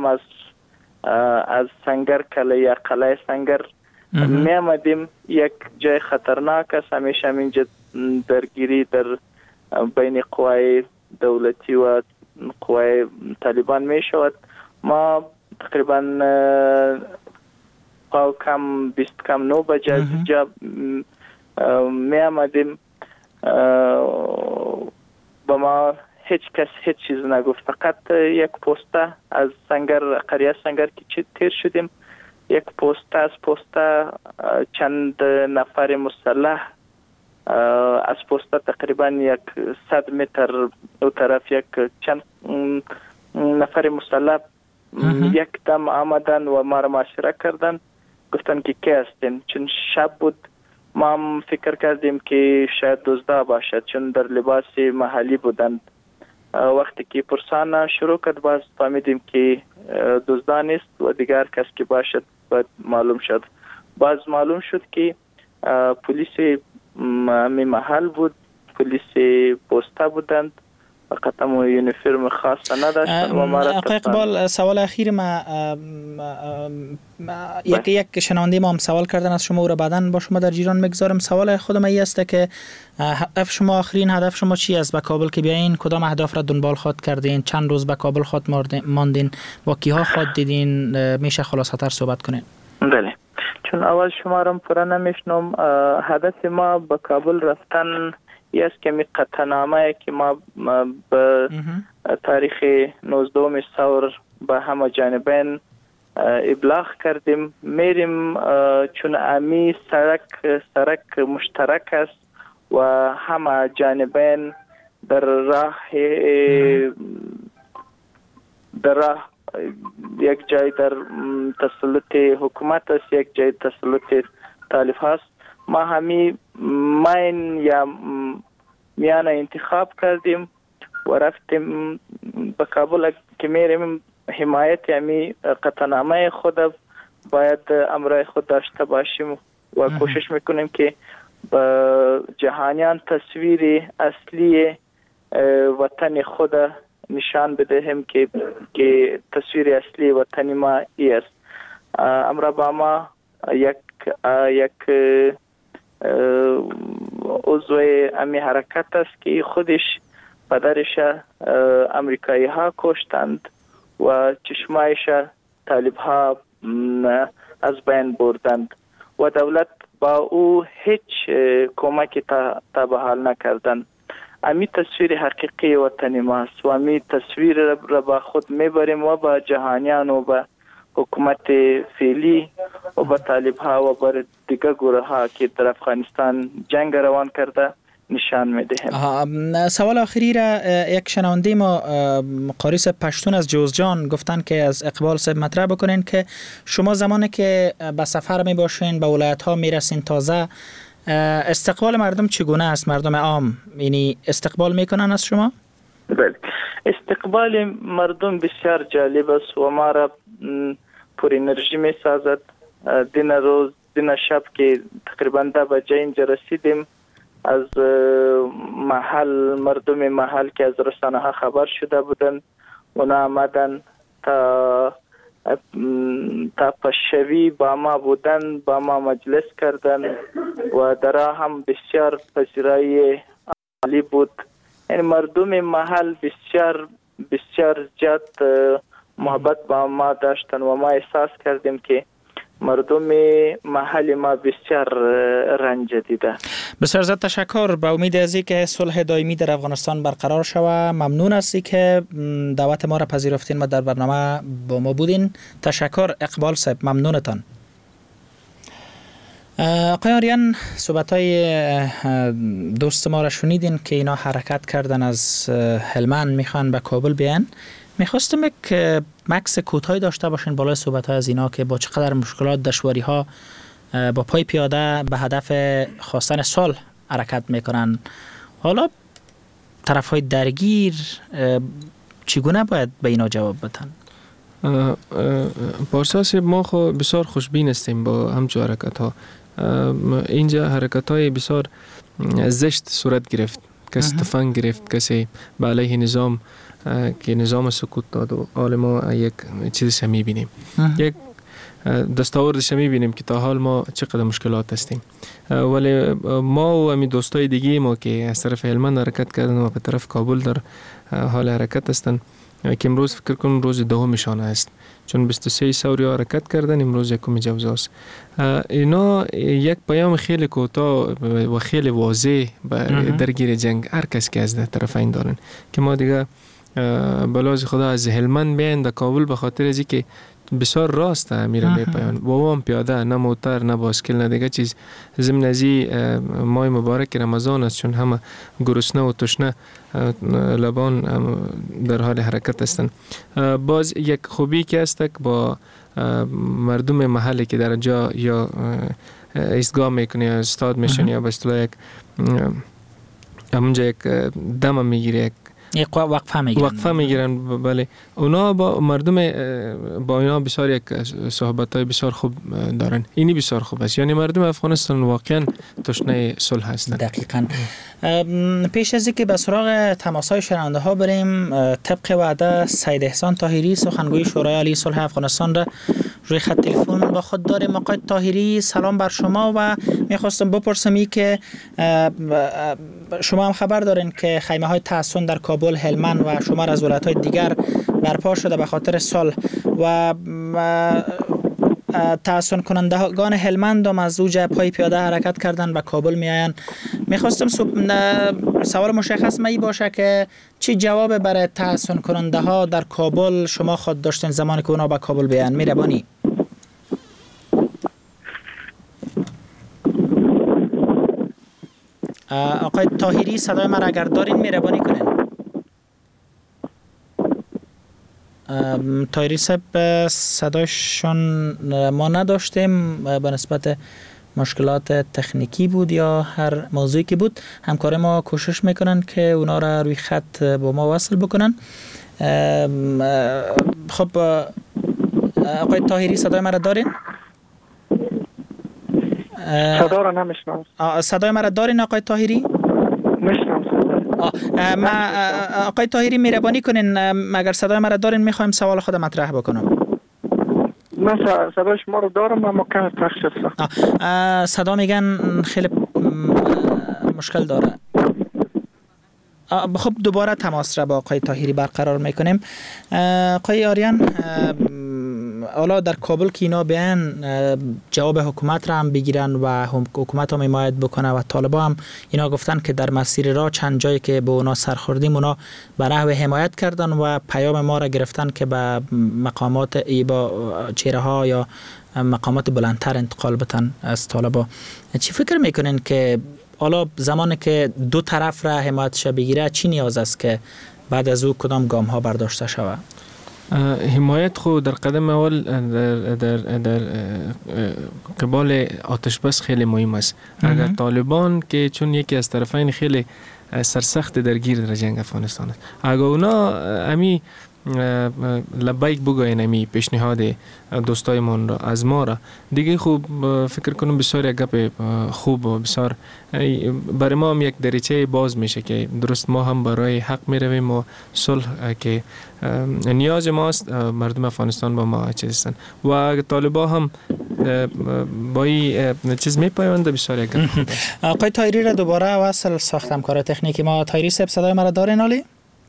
از سنگر کله یا قلعه سنگر می آمدیم، یک جای خطرناک است. همیشه اینجا درگیری در بین قوای دولتی و قوای طالبان می شود. ما تقریبا کم 9 بجه جا می آمدیم. با ما هیچ کس هیچ چیز نگفت، فقط یک پسته از قریه سنگر که تیر شدیم، یک پسته از پسته چند نفر مسلح از پسته تقریبا 100 متر او طرف یک چند نفر مسلح یک دم آمدن و ما را محاصره کردن. گفتن که کی هستین؟ چون شب بود ما هم فکر کردیم که شاید دزدا باشد، چون در لباس محلی بودند. وقتی که پرسان شروع کرد باز فهمیدیم که دزدا نیست و دیگر کس که باشد باید معلوم شد. باز معلوم شد که پلیس محل بود، پلیس پسته بودند فقط هم یونیفرم خاص نداشتن و ما را اقبال سوال اخیر ما یک شنونده ما هم سوال کردن از شما و را بعداً با شما در جریان میگذارم. سوال خودم این است که هدف شما، آخرین هدف شما چی است به کابل که بیاین؟ کدام اهداف را دنبال خود کردین؟ چند روز به کابل خود ماندین؟ با کیها خود دیدین؟ میشه خلاصه تر صحبت کنین؟ بله، چون اول شما را پورا نمیشنم. هدف ما به کابل رفتن است که می قطعنامه که ما به تاریخ 19 ثور به همه جانبین ابلاغ کردیم. میریم چون امی سرک مشترک است و همه جانبین در راه یک جای در تسلط حکومت است، یک جای تسلط طالب هست. ما همی ماین یا میانه انتخاب کردیم و رفتیم به کابل که میریم حمایت همی قطعنامه خود باید امرای خود داشته باشیم و کوشش میکنیم که به جهانیان تصویر اصلی وطن خود نشان بدهیم که تصویر اصلی وطن ما ای است. امرا با ما یک عضو امی حرکت است که خودش پدرش امریکایی ها کشتند و چشمایش طالب ها از بین بردند و دولت با او هیچ کمکی تا به حال نکردند. امی تصویر حقیقی وطن ماست و امی تصویر را با خود میبریم و با جهانیان و با حکومت فعلی و با طالب ها و با دیگر گروه ها که در افغانستان جنگ روان کرده نشان میدهیم. سوال آخری را یک شنونده ما قاریس پشتون از جوزجان گفتن که از اقبال صاحب مطرح بکنین که شما زمانی که به سفر می باشین به ولایت ها می رسین تازه استقبال مردم چگونه است؟ مردم عام یعنی استقبال میکنن از شما؟ بله، استقبال مردم بسیار جالب است و ما را پر انرژی می سازد. دین شب که تقریبا 10 بجه اینجا رسیدیم، از مردم محل که از رسانه ها خبر شده بودن و آمدن تا پشوی با ما بودن، با ما مجلس کردن و در هم بسیار پذیرایی عالی بود. این مردم محل بسیار زیاد محبت با ما داشتن و ما احساس کردیم که مردم محل ما بسیار رنج دیده. بسیار زیاد تشکر. به امید از اینکه صلح دائمی در افغانستان برقرار شود. ممنون هستی که دعوت ما را پذیرفتین و در برنامه با ما بودین. تشکر اقبال صاحب، ممنونتان. آقای آریان، صحبت‌های دوست ما را شنیدین که اینا حرکت کردن از هلمند میخوان به کابل بیان. میخواستم یک مکس کوتاهی داشته باشین بالای صحبت‌ها از اینا که با چقدر مشکلات، دشواری‌ها با پای پیاده به هدف خواستن صلح حرکت میکنن. حالا طرف‌های درگیر چگونه باید به اینا جواب بدن؟ پارسا ما خو بسیار خوشبین هستیم با همچون حرکت‌ها. اینجا حرکت‌های بسیار زشت صورت گرفت. کسی تفنگ گرفت، کسی به علیه نظام که نظام سکوت داد و حال ما یک چیزش می‌بینیم. یک دستاوردش می‌بینیم که تا حال ما چقدر مشکلات هستیم. ولی ما و امی دوستای دیگه ما که از طرف هلمند حرکت کردن و به طرف کابل در حال حرکت هستن که امروز فکر کنم روز دومشان است، چون 23 ثوری حرکت کردن، امروز یکم جوزا است. اینا یک پیام خیلی کوتاه و خیلی واضح به درگیر جنگ هر کس که از طرفین دارن که ما دیگه بلاز خدا از هلمند بیاین در کابل به خاطر از اینکه بسیار راست میره به پایان با هم پیاده، نه موتر نه باسکل نه دیگه چیز. ضمن ازی ماه مبارک رمضان است، چون همه گرسنه و تشنه لبان در حال حرکت هستند. باز یک خوبی که است با مردم محلی که در جا یا ایستگاه میکنه یا استاد میشن یا به اصطلاح یک همونجا یک دم میگیره، یک یک وقفه میگیرن. بله اونا با مردم با اینا بسیار یک صحبت‌های بسیار خوب دارن. اینی بسیار خوب است. یعنی مردم افغانستان واقعا تشنه صلح هستند. دقیقاً. پیش از اینکه به سراغ تماس‌های شنونده ها بریم، طبق وعده سید احسان طاهری سخنگوی شورای عالی صلح افغانستان را روی خط تلفن با خود داریم. آقای طاهری سلام بر شما و میخواستم بپرسم که شما هم خبر دارین که خیمه های تحصن در کابل، هلمند و شمار از ولایت‌های دیگر برپا شده به خاطر صلح و تحصن کنندگان هلمند هم از اوج پای پیاده حرکت کردن به کابل میآیند. میخواستم سوال مشخص می باشه که چی جواب برای تحصن کننده ها در کابل شما خود داشتین زمانی که اونا به کابل بیان؟ میربانی آقای طاهری صدای من اگر دارین میربانی کنین. طاهری صاحب صدایشان ما نداشتیم به نسبت مشکلات تکنیکی بود یا هر موضوعی که بود. همکار ما کوشش میکنن که اونا را روی خط با ما وصل بکنن. خب آقای طاهری صدای ما را دارین؟ صدا را نمیشنم. صدای ما را دارین آقای طاهری؟ میشنم. آقای طاهری مهربانی کنین اگر صدای ما را دارین میخوایم سوال خود مطرح بکنم. من صدای شما رو دارم اما کم پخش شد. صدا میگن خیلی مشکل داره. خب دوباره تماس را با آقای طاهری برقرار میکنیم. آقای آریان، حالا در کابل که اینا بیان جواب حکومت را هم بگیرن و حکومت هم حمایت بکنه و طالبا هم اینا گفتن که در مسیر راه چند جایی که به اونا سرخوردیم اونا به نحو حمایت کردن و پیام ما را گرفتن که به مقامات با چهره ها یا مقامات بلندتر انتقال بتن از طالبا. چی فکر میکنین که حالا زمانی که دو طرف را حمایتش بگیره چی نیاز است که بعد از او کدام گام ها برداشته شود؟ حمایت خود در قدم اول در قبال آتش بس خیلی مهم است. اگر طالبان که چون یکی از طرفین خیلی سرسخت درگیر در جنگ افغانستان است، اگر اونا امی لبیک بگوین امی پیشنهاد دوستایمان را از ما را دیگه خوب فکر کنم بسیار یک گپ خوب و بسیار برای ما هم یک دریچه باز میشه که درست ما هم برای حق میرویم و صلح که نیاز ماست مردم افغانستان با ما چیزن و اگر طالبا هم با این چیز میپایونده بسیار یک گپ خوب است. آقای طاهری را دوباره وصل ساختم کار تکنیکی ما. طاهری صاحب صدای مرا دارین عالی؟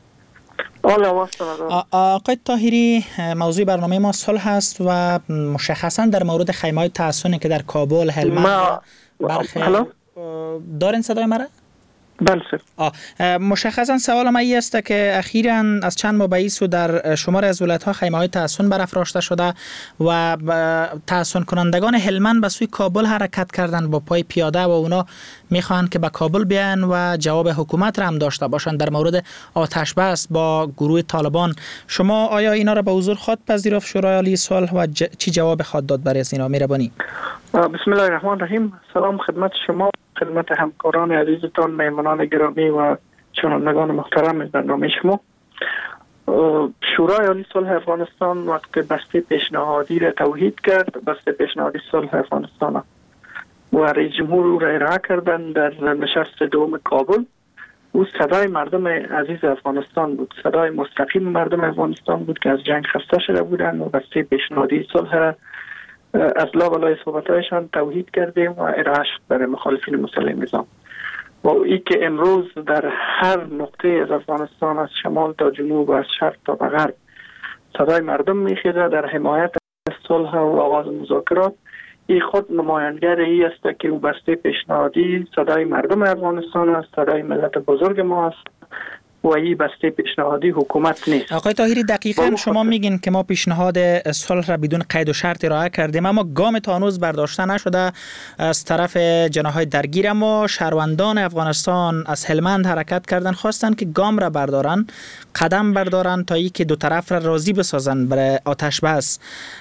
آقای طاهری، موضوع برنامه ما صلح هست و مشخصا در مورد خیمه‌های تحصنی که در کابل، هلمند برخی دارین صدای مرا؟ بله. مشخصا سوال من این است که اخیراً از چند ماه بعد در شمار از ولایت‌ها خیمه‌های تحصن برافراشته شده و تحصن کنندگان هلمند به سوی کابل حرکت کردند با پای پیاده و اونا میخوان که به کابل بیان و جواب حکومت را هم داشته باشند در مورد آتش بس با گروه طالبان. شما آیا اینا را به حضور خود پذیرفت شورای عالی صلح و چی جواب خود داد برای اینا؟ مهربانی. بسم الله الرحمن الرحیم. سلام خدمت شما، خدمت همکاران عزیزتان، مهمانان گرامی و شنوندگان محترم برنامه شما. شورای عالی صلح افغانستان وقتی بسته پیشنهادی را توحید کرد، بسته پیشنهادی صلح افغانستان و رئیس جمهور او را ارائه کردن در نشست دوم کابل. او صدای مردم عزیز افغانستان بود، صدای مستقیم مردم افغانستان بود که از جنگ خسته شده بودند و بسته پیشنهادی صلح را از لابلای صحبت‌هایشان توحید کردیم و ارائه شد برای مخالفین مسلح نظام. و این که امروز در هر نقطه از افغانستان از شمال تا جنوب و از شرق تا غرب صدای مردم میخیزه در حمایت از صلح و آغاز مذاکرات، این خود نمایانگر ای است که او بسته پیشنهادی صدای مردم افغانستان است، صدای ملت بزرگ ما است و این بسته پیشنهادی حکومت نیست. آقای طاهری دقیقاً شما میگین که ما پیشنهاد صلح را بدون قید و شرط ارائه کردیم اما گام تا هنوز برداشته نشده از طرف جناح‌های درگیر. اما شهروندان افغانستان از هلمند حرکت کردن، خواستن که گام را بردارن، قدم بردارن تا اینکه دو طرف را راضی بسازن برای آتش بس.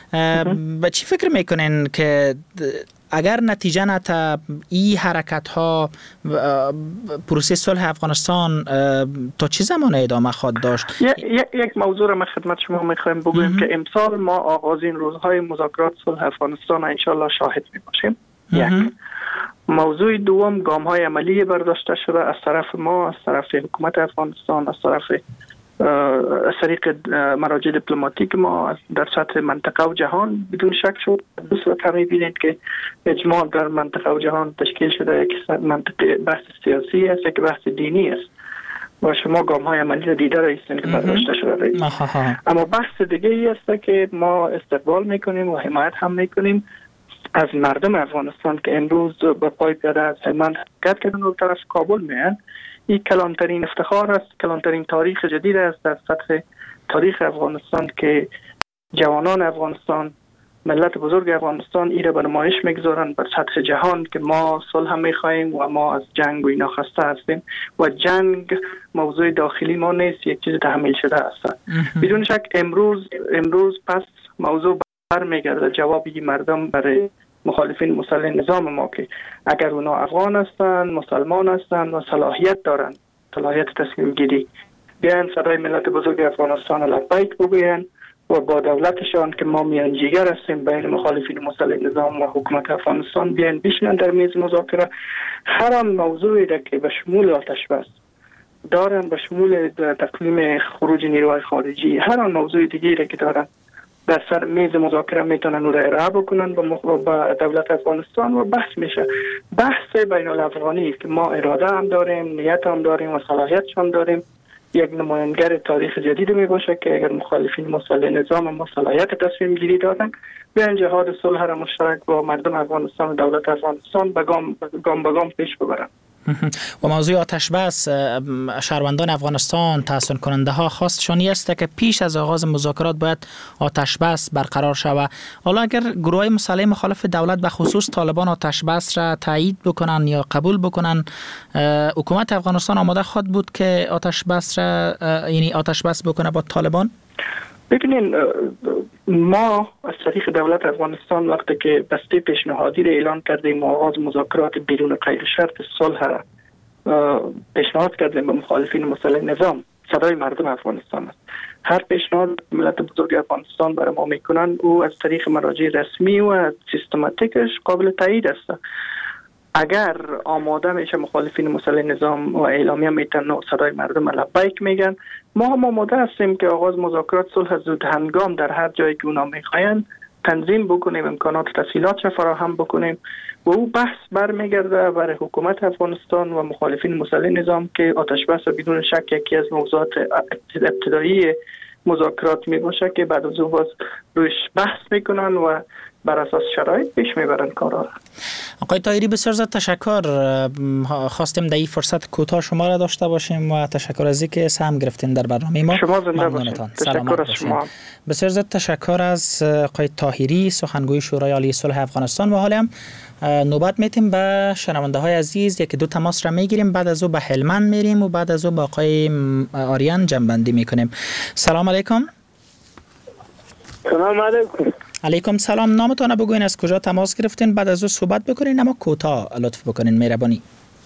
به چی فکر میکنین که اگر نتیجه نتا این حرکت ها پروسه صلح افغانستان تا چه زمان ادامه خواهد داشت؟ یک موضوع را من خدمت شما میخوایم بگویم که امسال ما آغازین روزهای مذاکرات صلح افغانستان انشالله شاهد میباشیم. یک موضوع دوم، گام های عملی برداشته شده از طرف ما، از طرف حکومت افغانستان، از طرف از طریق مراجع دیپلماتیک ما در سطح منطقه و جهان. بدون شک شد دو صورت هم می‌بینید که اجماع در منطقه و جهان تشکیل شده، یک منطقه بحث سیاسی است، یک بحث دینی است و شما گام های عملی را دیده رئیسین که برداشته شده. اما بحث دیگه ای است که ما استقبال میکنیم و حمایت هم میکنیم از مردم افغانستان که امروز به پای پیاده از هلمند حرکت کردن و طرف کابل میان. این کلانترین افتخار است، کلانترین تاریخ جدید است در سطح تاریخ افغانستان که جوانان افغانستان، ملت بزرگ افغانستان ایره به نمایش میگذارند بر سطح جهان که ما صلح میخواهیم و ما از جنگ و اینا خسته هستیم و جنگ موضوع داخلی ما نیست، یک چیز تحمیل شده است. بدون شک امروز پس موضوع برمیگرده جوابی مردم برای مخالفین مسلح نظام ما که اگر اونا افغان هستند، مسلمان هستند و صلاحیت دارند، صلاحیت تصمیم گیری، بیان صدای ملت بزرگ افغانستان لبیک بگوین و با دولتشان که ما میانجیگر هستیم بین مخالفین مسلح نظام و حکومت افغانستان بیان بشینن در میز مذاکره. هر آن موضوعی را که به شمول آتش بس دارن، به شمول تقسیم خروج نیروهای خارجی، هر آن موضوع دیگری را که دارن در سر میز مذاکره میتونن او را ارائه بکنن با دولت افغانستان و بحث میشه. بحث بین الافغانی که ما اراده هم داریم، نیت هم داریم و صلاحیت هم داریم. یک نمایانگر تاریخ جدید می باشه که اگر مخالفین مسلح نظام ما صلاحیت تصمیم گیری دارن بیان جهاد صلح را مشترک با مردم افغانستان و دولت افغانستان به گام پیش ببرن. و موضوع آتش بس، شهروندان افغانستان، تحصیل کننده ها خواستشان است که پیش از آغاز مذاکرات باید آتش بس برقرار شود. حالا اگر گروه مسلح مخالف دولت به خصوص طالبان آتش بس را تایید بکنن یا قبول بکنن، حکومت افغانستان آماده خواهد بود که آتش بس را یعنی آتش بس بکنه با طالبان؟ ببینین، ما از طریق دولت افغانستان وقتی که بسته پیشنهادی را اعلان کردیم و آغاز مذاکرات بدون قید شرط صلح را پیشنهاد کردیم به مخالفین مسلح نظام، صدای مردم افغانستان است. هر پیشنهاد ملت بزرگ افغانستان برای ما میکنن او از طریق مراجع رسمی و سیستماتیکش قابل تایید است. اگر آماده میشه مخالفین مسلح نظام و اعلامیه میتن و صدای مردم لبیک میگن، ما هم آماده هستیم که آغاز مذاکرات صلح زود هنگام در هر جایی که اونا میخواین تنظیم بکنیم، امکانات تسهیلات فراهم بکنیم و او بحث برمیگرده برای حکومت افغانستان و مخالفین مسلح نظام که آتش بس بدون شک یکی از موضوعات ابتدایی مذاکرات می باشه که بعد از او باز روش بحث میکنن و بر اساس شرایط پیش میبرن کارا را. آقای طاهری بسیار زیاد تشکر. خواستیم در این فرصت کوتاه شما را داشته باشیم و تشکر از اینکه سهم گرفتین در برنامه ما. شما زنده باشید. تشکر از شما. بسیار زیاد تشکر از آقای طاهری، سخنگوی شورای عالی صلح افغانستان. و حالا هم نوبت میتیم به شنونده های عزیز یکی دو تماس را میگیریم، بعد از او به هلمند میریم و بعد از او با آقای آریان جنبندی میکنیم. سلام علیکم. سلام علیکم. علیکم سلام. نامتون بگوین، از کجا تماس گرفتین، بعد از او صحبت بکنین اما کوتاه لطف بکنین، مهربانی.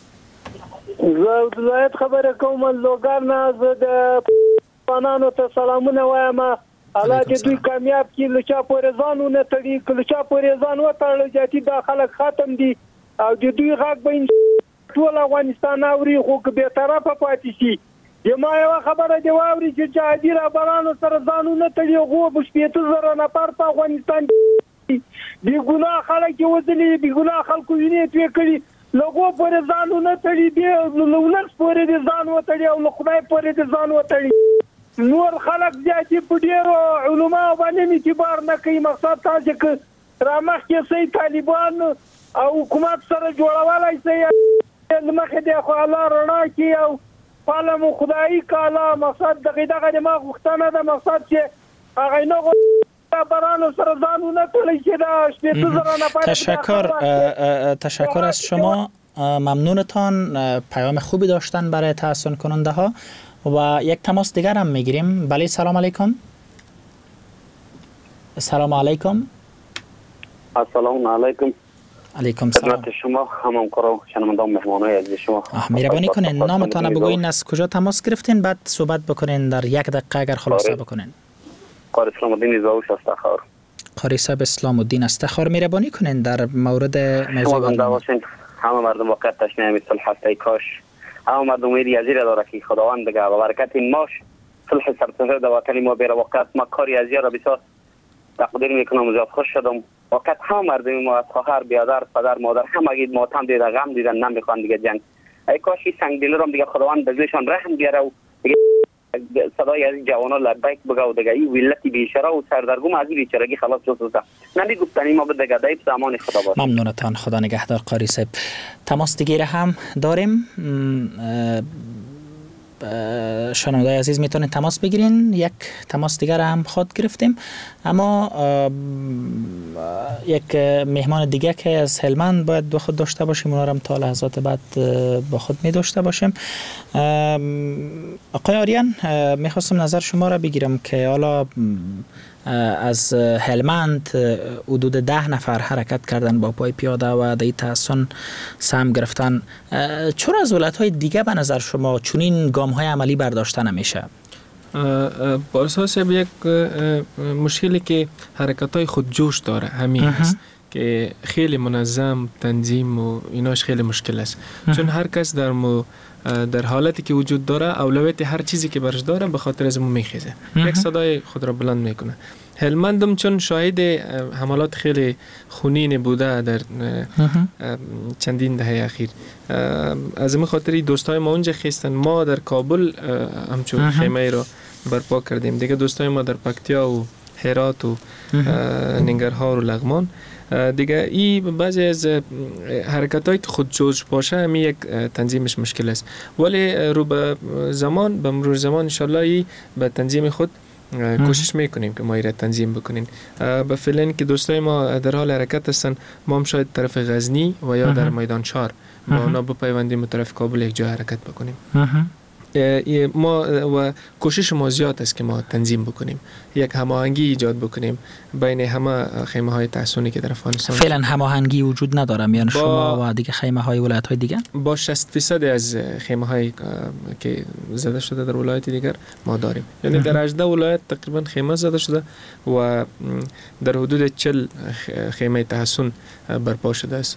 زه ولایت خبره کوم، لوګر نه. زه د پانانو ته سلامونه وایم. الله دې دوی کامیاب کړي، لچا پورې ځانونه تړي، لچا پورې ځان وتړل جاتي دا خلک ختم دي او د دوی غږ به ټول افغانستان اوري، خو که به طرفه پاتې شي. ما یو خبره دی واوري چې جهادي رهبرانو سره ځانونه تړي، غو به 80,000 نفر په افغانستان بی ګناه خلک وځلي، بی ګناه خلکو ویني توی کړي، لغو پورې ځانونه تړي، دی لونکس پورې دي ځان وتړي او له خدای پورې دي ځان وتړي. نور خلک زیاتې په ډېرو علماو باندې اعتبار نه کوي. مقصد دا چې که رامخکې سي طالبان او حکومت سره جوړولی سي مخې دی، خو الله رڼا کړي او پالم خدایی کالا. مقصد دغه ما غوښتنه ده، مقصد چې هغه نه برانو سره ځانونه تړي چې دا 80,000 نفر. تشکر از شما، ممنونتان. پیام خوبی داشتن برای تحسین کننده ها و یک تماس دیگر هم میگیریم. بله سلام علیکم. سلام علیکم. السلام علیکم. علیکم سلام. خدمت شما همکار و شنوندگان مهمانای عزیز شما. مهربانی کنین نامتان بگوین، از کجا تماس گرفتین، بعد صحبت بکنین در 1 دقیقه اگر خلاصه بکنین. قاری اسلام الدین زاوش استخار. قاری صاحب اسلام الدین استخار، مهربانی کنین در مورد موضوع باشین. همه مردم واقعا تشنه صلح هستی، کاش همه مردم امید ازی را داره که خداوند دیگه با برکت این ماش صلح سراسر وطن ما بره. واقعا ما کاری ازی را بسیار تقدیر میکنم، زیاد خوش شدم. واقعا همه مردم ما، خواهر برادر پدر مادر همه ماتم دیدن، غم دیدن، نمیخوان دیگه جنگ. ای کاش این سنگ دل رو دیگه خداوند بزشان رحم بیاره و دیگه صدای از جوانا لبیک بگه و دیگه این ولتی بیچاره و سردرگم از این بیچارگی خلاص شد. نمیگفتن ما به دیگه دایب سامان خدا باشه. ممنونتان، خدا نگهدار قاری صاحب. تماس دیگه هم داریم. شنوندای عزیز میتونید تماس بگیرین. یک تماس دیگر هم خود گرفتیم، اما یک مهمان دیگه که از هلمند باید با خود داشته باشیم، اونا رو تا لحظات بعد با خود می داشته باشیم. آقای آریان، میخواستم نظر شما را بگیرم که حالا از هلمند حدود 10 نفر حرکت کردن با پای پیاده و در تحصن سهم گرفتن. چرا از ولایت‌های دیگه به نظر شما چنین گام‌های عملی برداشته نمیشه؟ با اساس یک مشکلی که حرکت‌های خودجوش داره همین است که خیلی منظم تنظیم و ایناش خیلی مشکل است. چون هر کس در حالتی که وجود داره اولویت هر چیزی که برش داره به خاطر از اون میخیزه، یک صدای خود را بلند میکنه. هلمندم چون شاهد حملات خیلی خونین بوده در چندین دهه اخیر، از این خاطر دوستای ما اونجا خیستن. ما در کابل همچون خیمه را برپا کردیم، دیگه دوستای ما در پکتیا و هرات و ننگرهار و لغمان دیگه. این بعضی از حرکتایی که خودجوش باشه همی یک تنظیمش مشکل است، ولی رو به مرور زمان انشالله ای به تنظیم خود کوشش میکنیم که ما ایره تنظیم بکنیم. به فعلا که دوستای ما در حال حرکت هستن، ما هم شاید طرف غزنی و یا در میدان شهر با اونا بپیوندیم و طرف کابل یک جا حرکت بکنیم. ما و کوشش ما زیاد است که ما تنظیم بکنیم، یک هماهنگی ایجاد بکنیم بین همه خیمه های تحصنی که در افغانستان. فعلا هماهنگی وجود نداره میان شما و دیگه خیمه های ولایت های دیگه؟ با 60% از خیمه هایی که زده شده در ولایت دیگر ما داریم، یعنی در 18 ولایت تقریبا خیمه زده شده و در حدود 40 خیمه تحصن برپا شده است.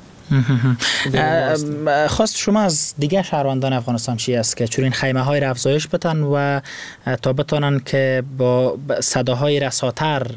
خواست شما از دیگه شهروندان افغانستان چی است که چون این خیمه های را افزایش بدن و تا بتونن که با صداهای رساتر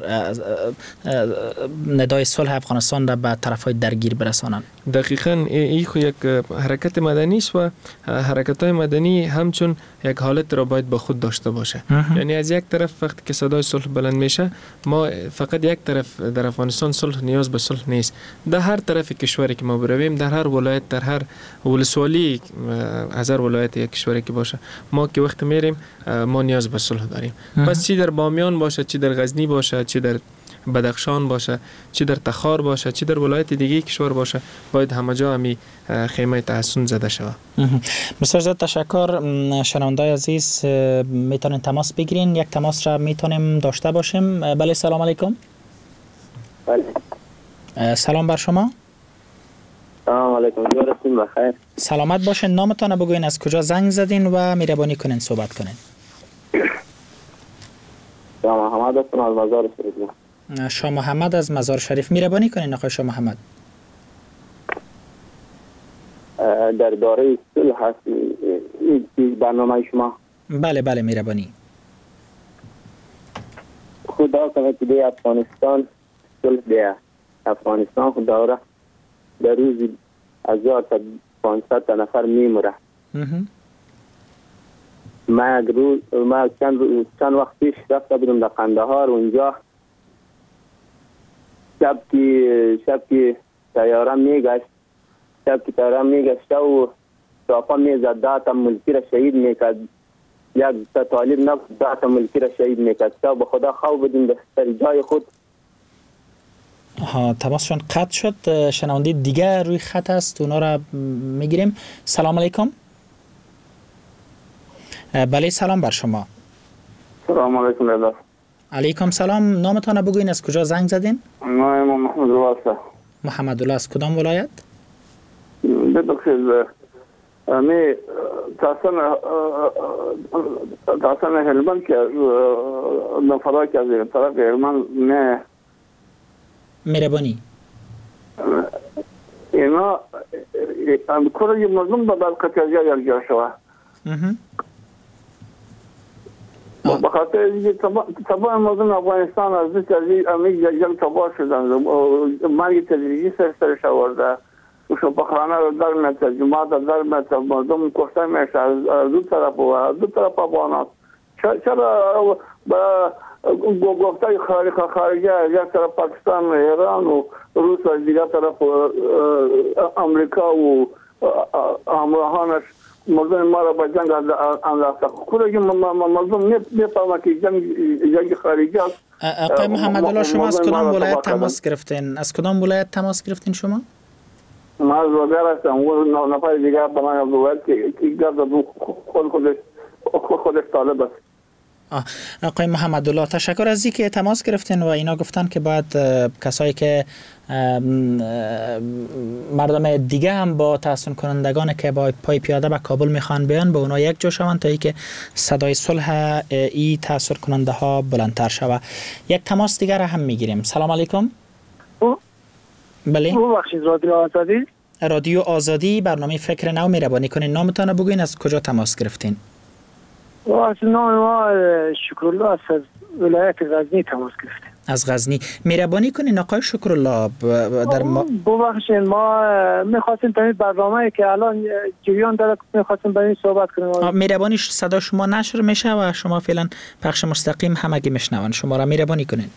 ندای صلح افغانستان را به طرفهای درگیر برسانن؟ دقیقاً این یک حرکت مدنی است و حرکت های مدنی همچون یک حالت را باید با خود داشته باشه. یعنی از یک طرف وقتی که صدای صلح بلند میشه، ما فقط یک طرف در افغانستان صلح نیاز به صلح نیست، در هر طرف کشوری که ما برویم، در هر ولایت، در هر ولسوالی از هر ولایت یک کشوری که باشه، ما که وقت میریم ما نیاز به صلح داریم. پس چی در بامیان باشه، چی در غزنی باشه، چی در بدخشان باشه، چی در تخار باشه، چی در ولایت دیگه کشور باشه، باید همه جا همی خیمه تحصن زده شود. بسیار زیاد تشکر. شنوندای عزیز میتونین تماس بگیرین، یک تماس را میتونیم داشته باشیم. بله سلام علیکم. بله سلام بر شما. سلام علیکم، جورتون بخیر. سلامت باشین. نامتان بگوین، از کجا زنگ زدین و مهربانی کنین صحبت کنین. شاه محمد هستم از مزار شریف. شاه محمد از مزار شریف، مهربانی کنین آقای شاه محمد. در داره صلح هست این برنامه شما؟ بله بله مهربانی. خدا کنه که دی افغانستان صلح ده افغانستان خدا را در روزی 1000 تا 500 تا نفر میموره. ما چند وقت پیش رفته بودم در قندهار، اونجا شب که تیاره میگشت و صافه میزد، داتا ملکی را شهید میکرد. یک طالب نبود، داتا ملکی را شهید میکرد. به خدا خواب بدیم به سر جای خود. تماسشون قطع شد. شنونده دیگه روی خط است، اونا را میگیریم. سلام علیکم. بله سلام بر شما. سلام علیکم. علیکم سلام. نامتان بگوین، از کجا زنگ زدین؟ نام محمد الله است. محمد الله از کدام ولایت؟ ببخشید می تاسن هلمند که نفرا که از طرف هلمند نه مهربانی اینا کره مردم به قطعیه یلگیر شوه به خاطر اینکه تباه مردم افغانستان از دست جنگ تباه شدن مرگ تدریجی سرش آورده وشو بخانه رو در میته جماعت در میته مردم کشته میشه از دو طرف افغانات چرا گفته خارجه یک طرف پاکستان و ایران و روس و دیگر طرف امریکا و همراهانش مردم ما را به جنگ انداخته که مردم میفهمه که جنگ خارجی است. آقای محمد الله شما از کدام ولایت تماس گرفتین؟ از کدام ولایت تماس گرفتین شما؟ ما از وزیر هستم و نفر دیگر به من باید که گرد خودش طالب است. آقای محمد الله تشکر از اینکه تماس گرفتین و اینا گفتن که باید کسایی که مردم دیگه هم با تحسین کنندگان که با پای پیاده به کابل میخوان بیان به اونا یک جا شوند تا اینکه صدای صلح ای تحسین کننده ها بلندتر شود. یک تماس دیگر هم میگیریم. سلام علیکم. بله. ببخشید رادیو آزادی. رادیو آزادی، برنامه فکر نو، مهربانی کنین نامتان بگوین، از کجا تماس گرفتین؟ نام ما شکرالله است، از ولایت غزنی تماس گرفتیم. از غزنی. مهربانی کنین آقای شکرالله در ببخشید ما می‌خواستیم تا این برنامه‌ای که الان جریان داره می‌خواستیم با این صحبت کنیم. مهربانی صدا شما نشر میشه و شما فعلا پخش مستقیم همگی میشنون شما را. مهربانی کنین.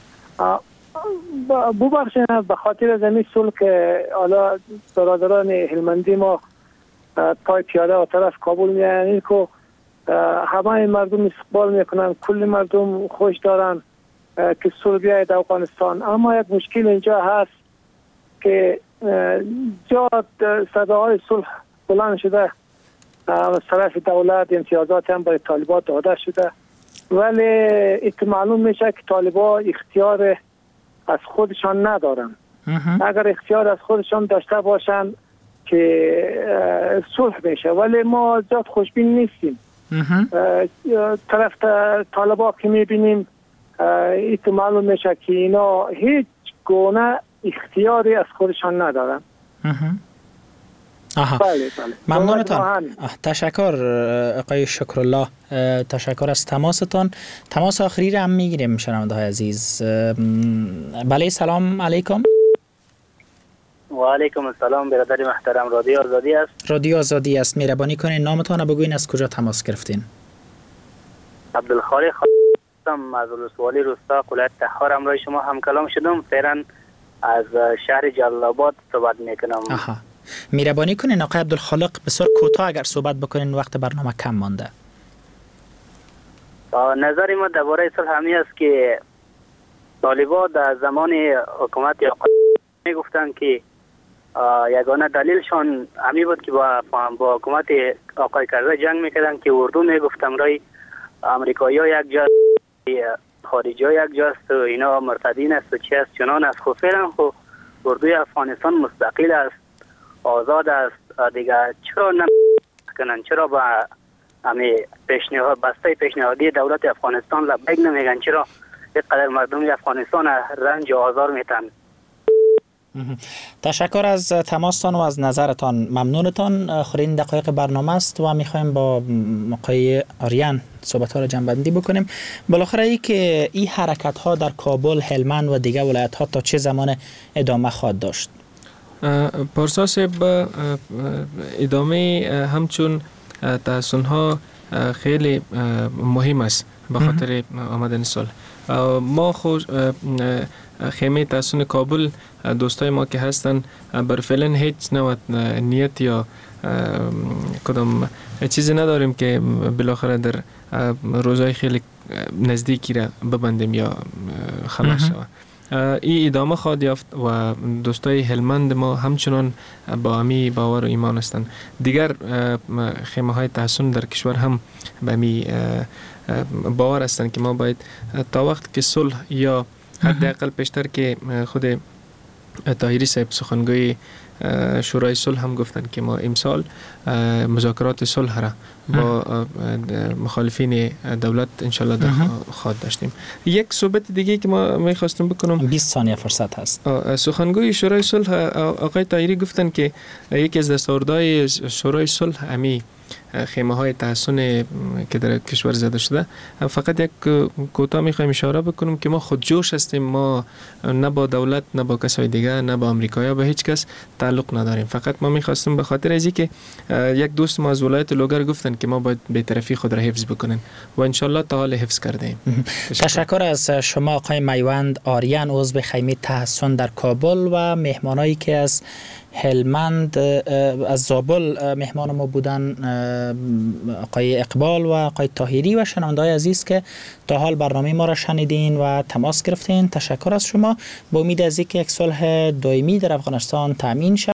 ببخشید به خاطر زمین صلح که حالا برادران هلمندی ما پای پیاده و طرف کابل میان این که همه مردم استقبال میکنن، کل مردم خوش دارن که صلح بیاید افغانستان. اما یک مشکل اینجا هست که جا صداهای صلح بلند شده از طرف دولت، امتیازات هم برای طالبان داده شده، ولی معلوم میشه که طالبان اختیار از خودشان ندارن. اگر اختیار از خودشان داشته باشن که صلح میشه، ولی ما زیاد خوشبین نیستیم. طرف طالبان که میبینیم ایت معلوم میشه که اینا هیچ گونه اختیاری از خودشان ندارن. بله. ممنونتان. تشکر آقای شکرالله، تشکر از تماستان. تماس آخری را هم میگیریم شنونده های عزیز. بله سلام علیکم. و علیکم السلام برادر محترم. رادیو آزادی است. رادیو آزادی است. مهربانی کنین نامتان بگوین، از کجا تماس گرفتین؟ عبدالخالق هستم از ولسوالی روستا ولایت تخار. امروز شما هم کلام شدم. فعلا از شهر جلال آباد صحبت میکنم. مهربانی کنین آقای عبدالخالق بسیار کوتاه اگر صحبت بکنین، وقت برنامه کم مانده. نظر ما درباره صلح همی است که طالبان در زمان حکومت میگفتن که یگانه دلیلشان همی بود که با حکومت آقای کرزی جنگ میکردن که اردو میگفتم رای امریکایی ها یک جا، خارجی ها یک جاست و اینا مرتدین است و چی است چنان است. خب فعلا خب اردوی افغانستان مستقل است، آزاد است دیگه. چرا نمیکنن؟ چرا با همه بسته پیشنهادی دولت افغانستان لبیک نمیگن؟ چرا اینقدر مردم افغانستان رنج و آزار میتن؟ تشکر از تماستان و از نظرتان. ممنونتان. آخرین دقایق برنامه است و میخوایم با آقای آریان صحبت ها را جمع‌بندی بکنیم. بالاخره ای که این حرکت ها در کابل، هلمند و دیگر ولایت ها تا چه زمان ادامه خواهد داشت؟ پارسا صاحب، ادامه همچون تحسین ها خیلی مهم است به خاطر آمدن صلح. ما خود خیمه تحسین کابل دوستای ما که هستن بر فعلا هیچ نوع نیت یا کدام چیزی نداریم که بالاخره در روزهای خیلی نزدیکی را ببندیم یا خلاص شود. این ادامه خواهد یافت و دوستای هلمند ما همچنان با امی باور و ایمان هستند. دیگر خیمه های تحصن در کشور هم به امی باور هستند که ما باید تا وقت که صلح یا حداقل پیشتر که خود طاهری صاحب سخنگوی شورای صلح هم گفتن که ما امسال مذاکرات صلح را با مخالفین دولت انشالله در خواهد داشتیم. یک صحبت دیگه که ما میخواستم بکنم، 20 ثانیه فرصت هست. سخنگوی شورای صلح آقای طاهری گفتن که یکی از دستاوردهای شورای صلح امی خیمه های تحصن که در کشور زده شده. فقط یک کوتاه میخوایم اشاره بکنم که ما خودجوش هستیم، ما نه با دولت نه با کسای دیگه نه با امریکایی به هیچ کس تعلق نداریم. فقط ما میخواستیم به خاطر ازی که یک دوست ما از ولایت لوگر گفتن که ما باید بی‌طرفی خود را حفظ بکنیم و انشالله تا حال حفظ کردیم. تشکر از شما آقای میوند آریان، عضو خیمه تحصن در کابل و مهمانایی که از هلمند از زابل مهمان ما بودن، آقای اقبال و آقای طاهری و شنونده‌های عزیز که تا حال برنامه ما را شنیدین و تماس گرفتین. تشکر از شما. با امید از اینکه یک صلح دائمی در افغانستان تامین شود.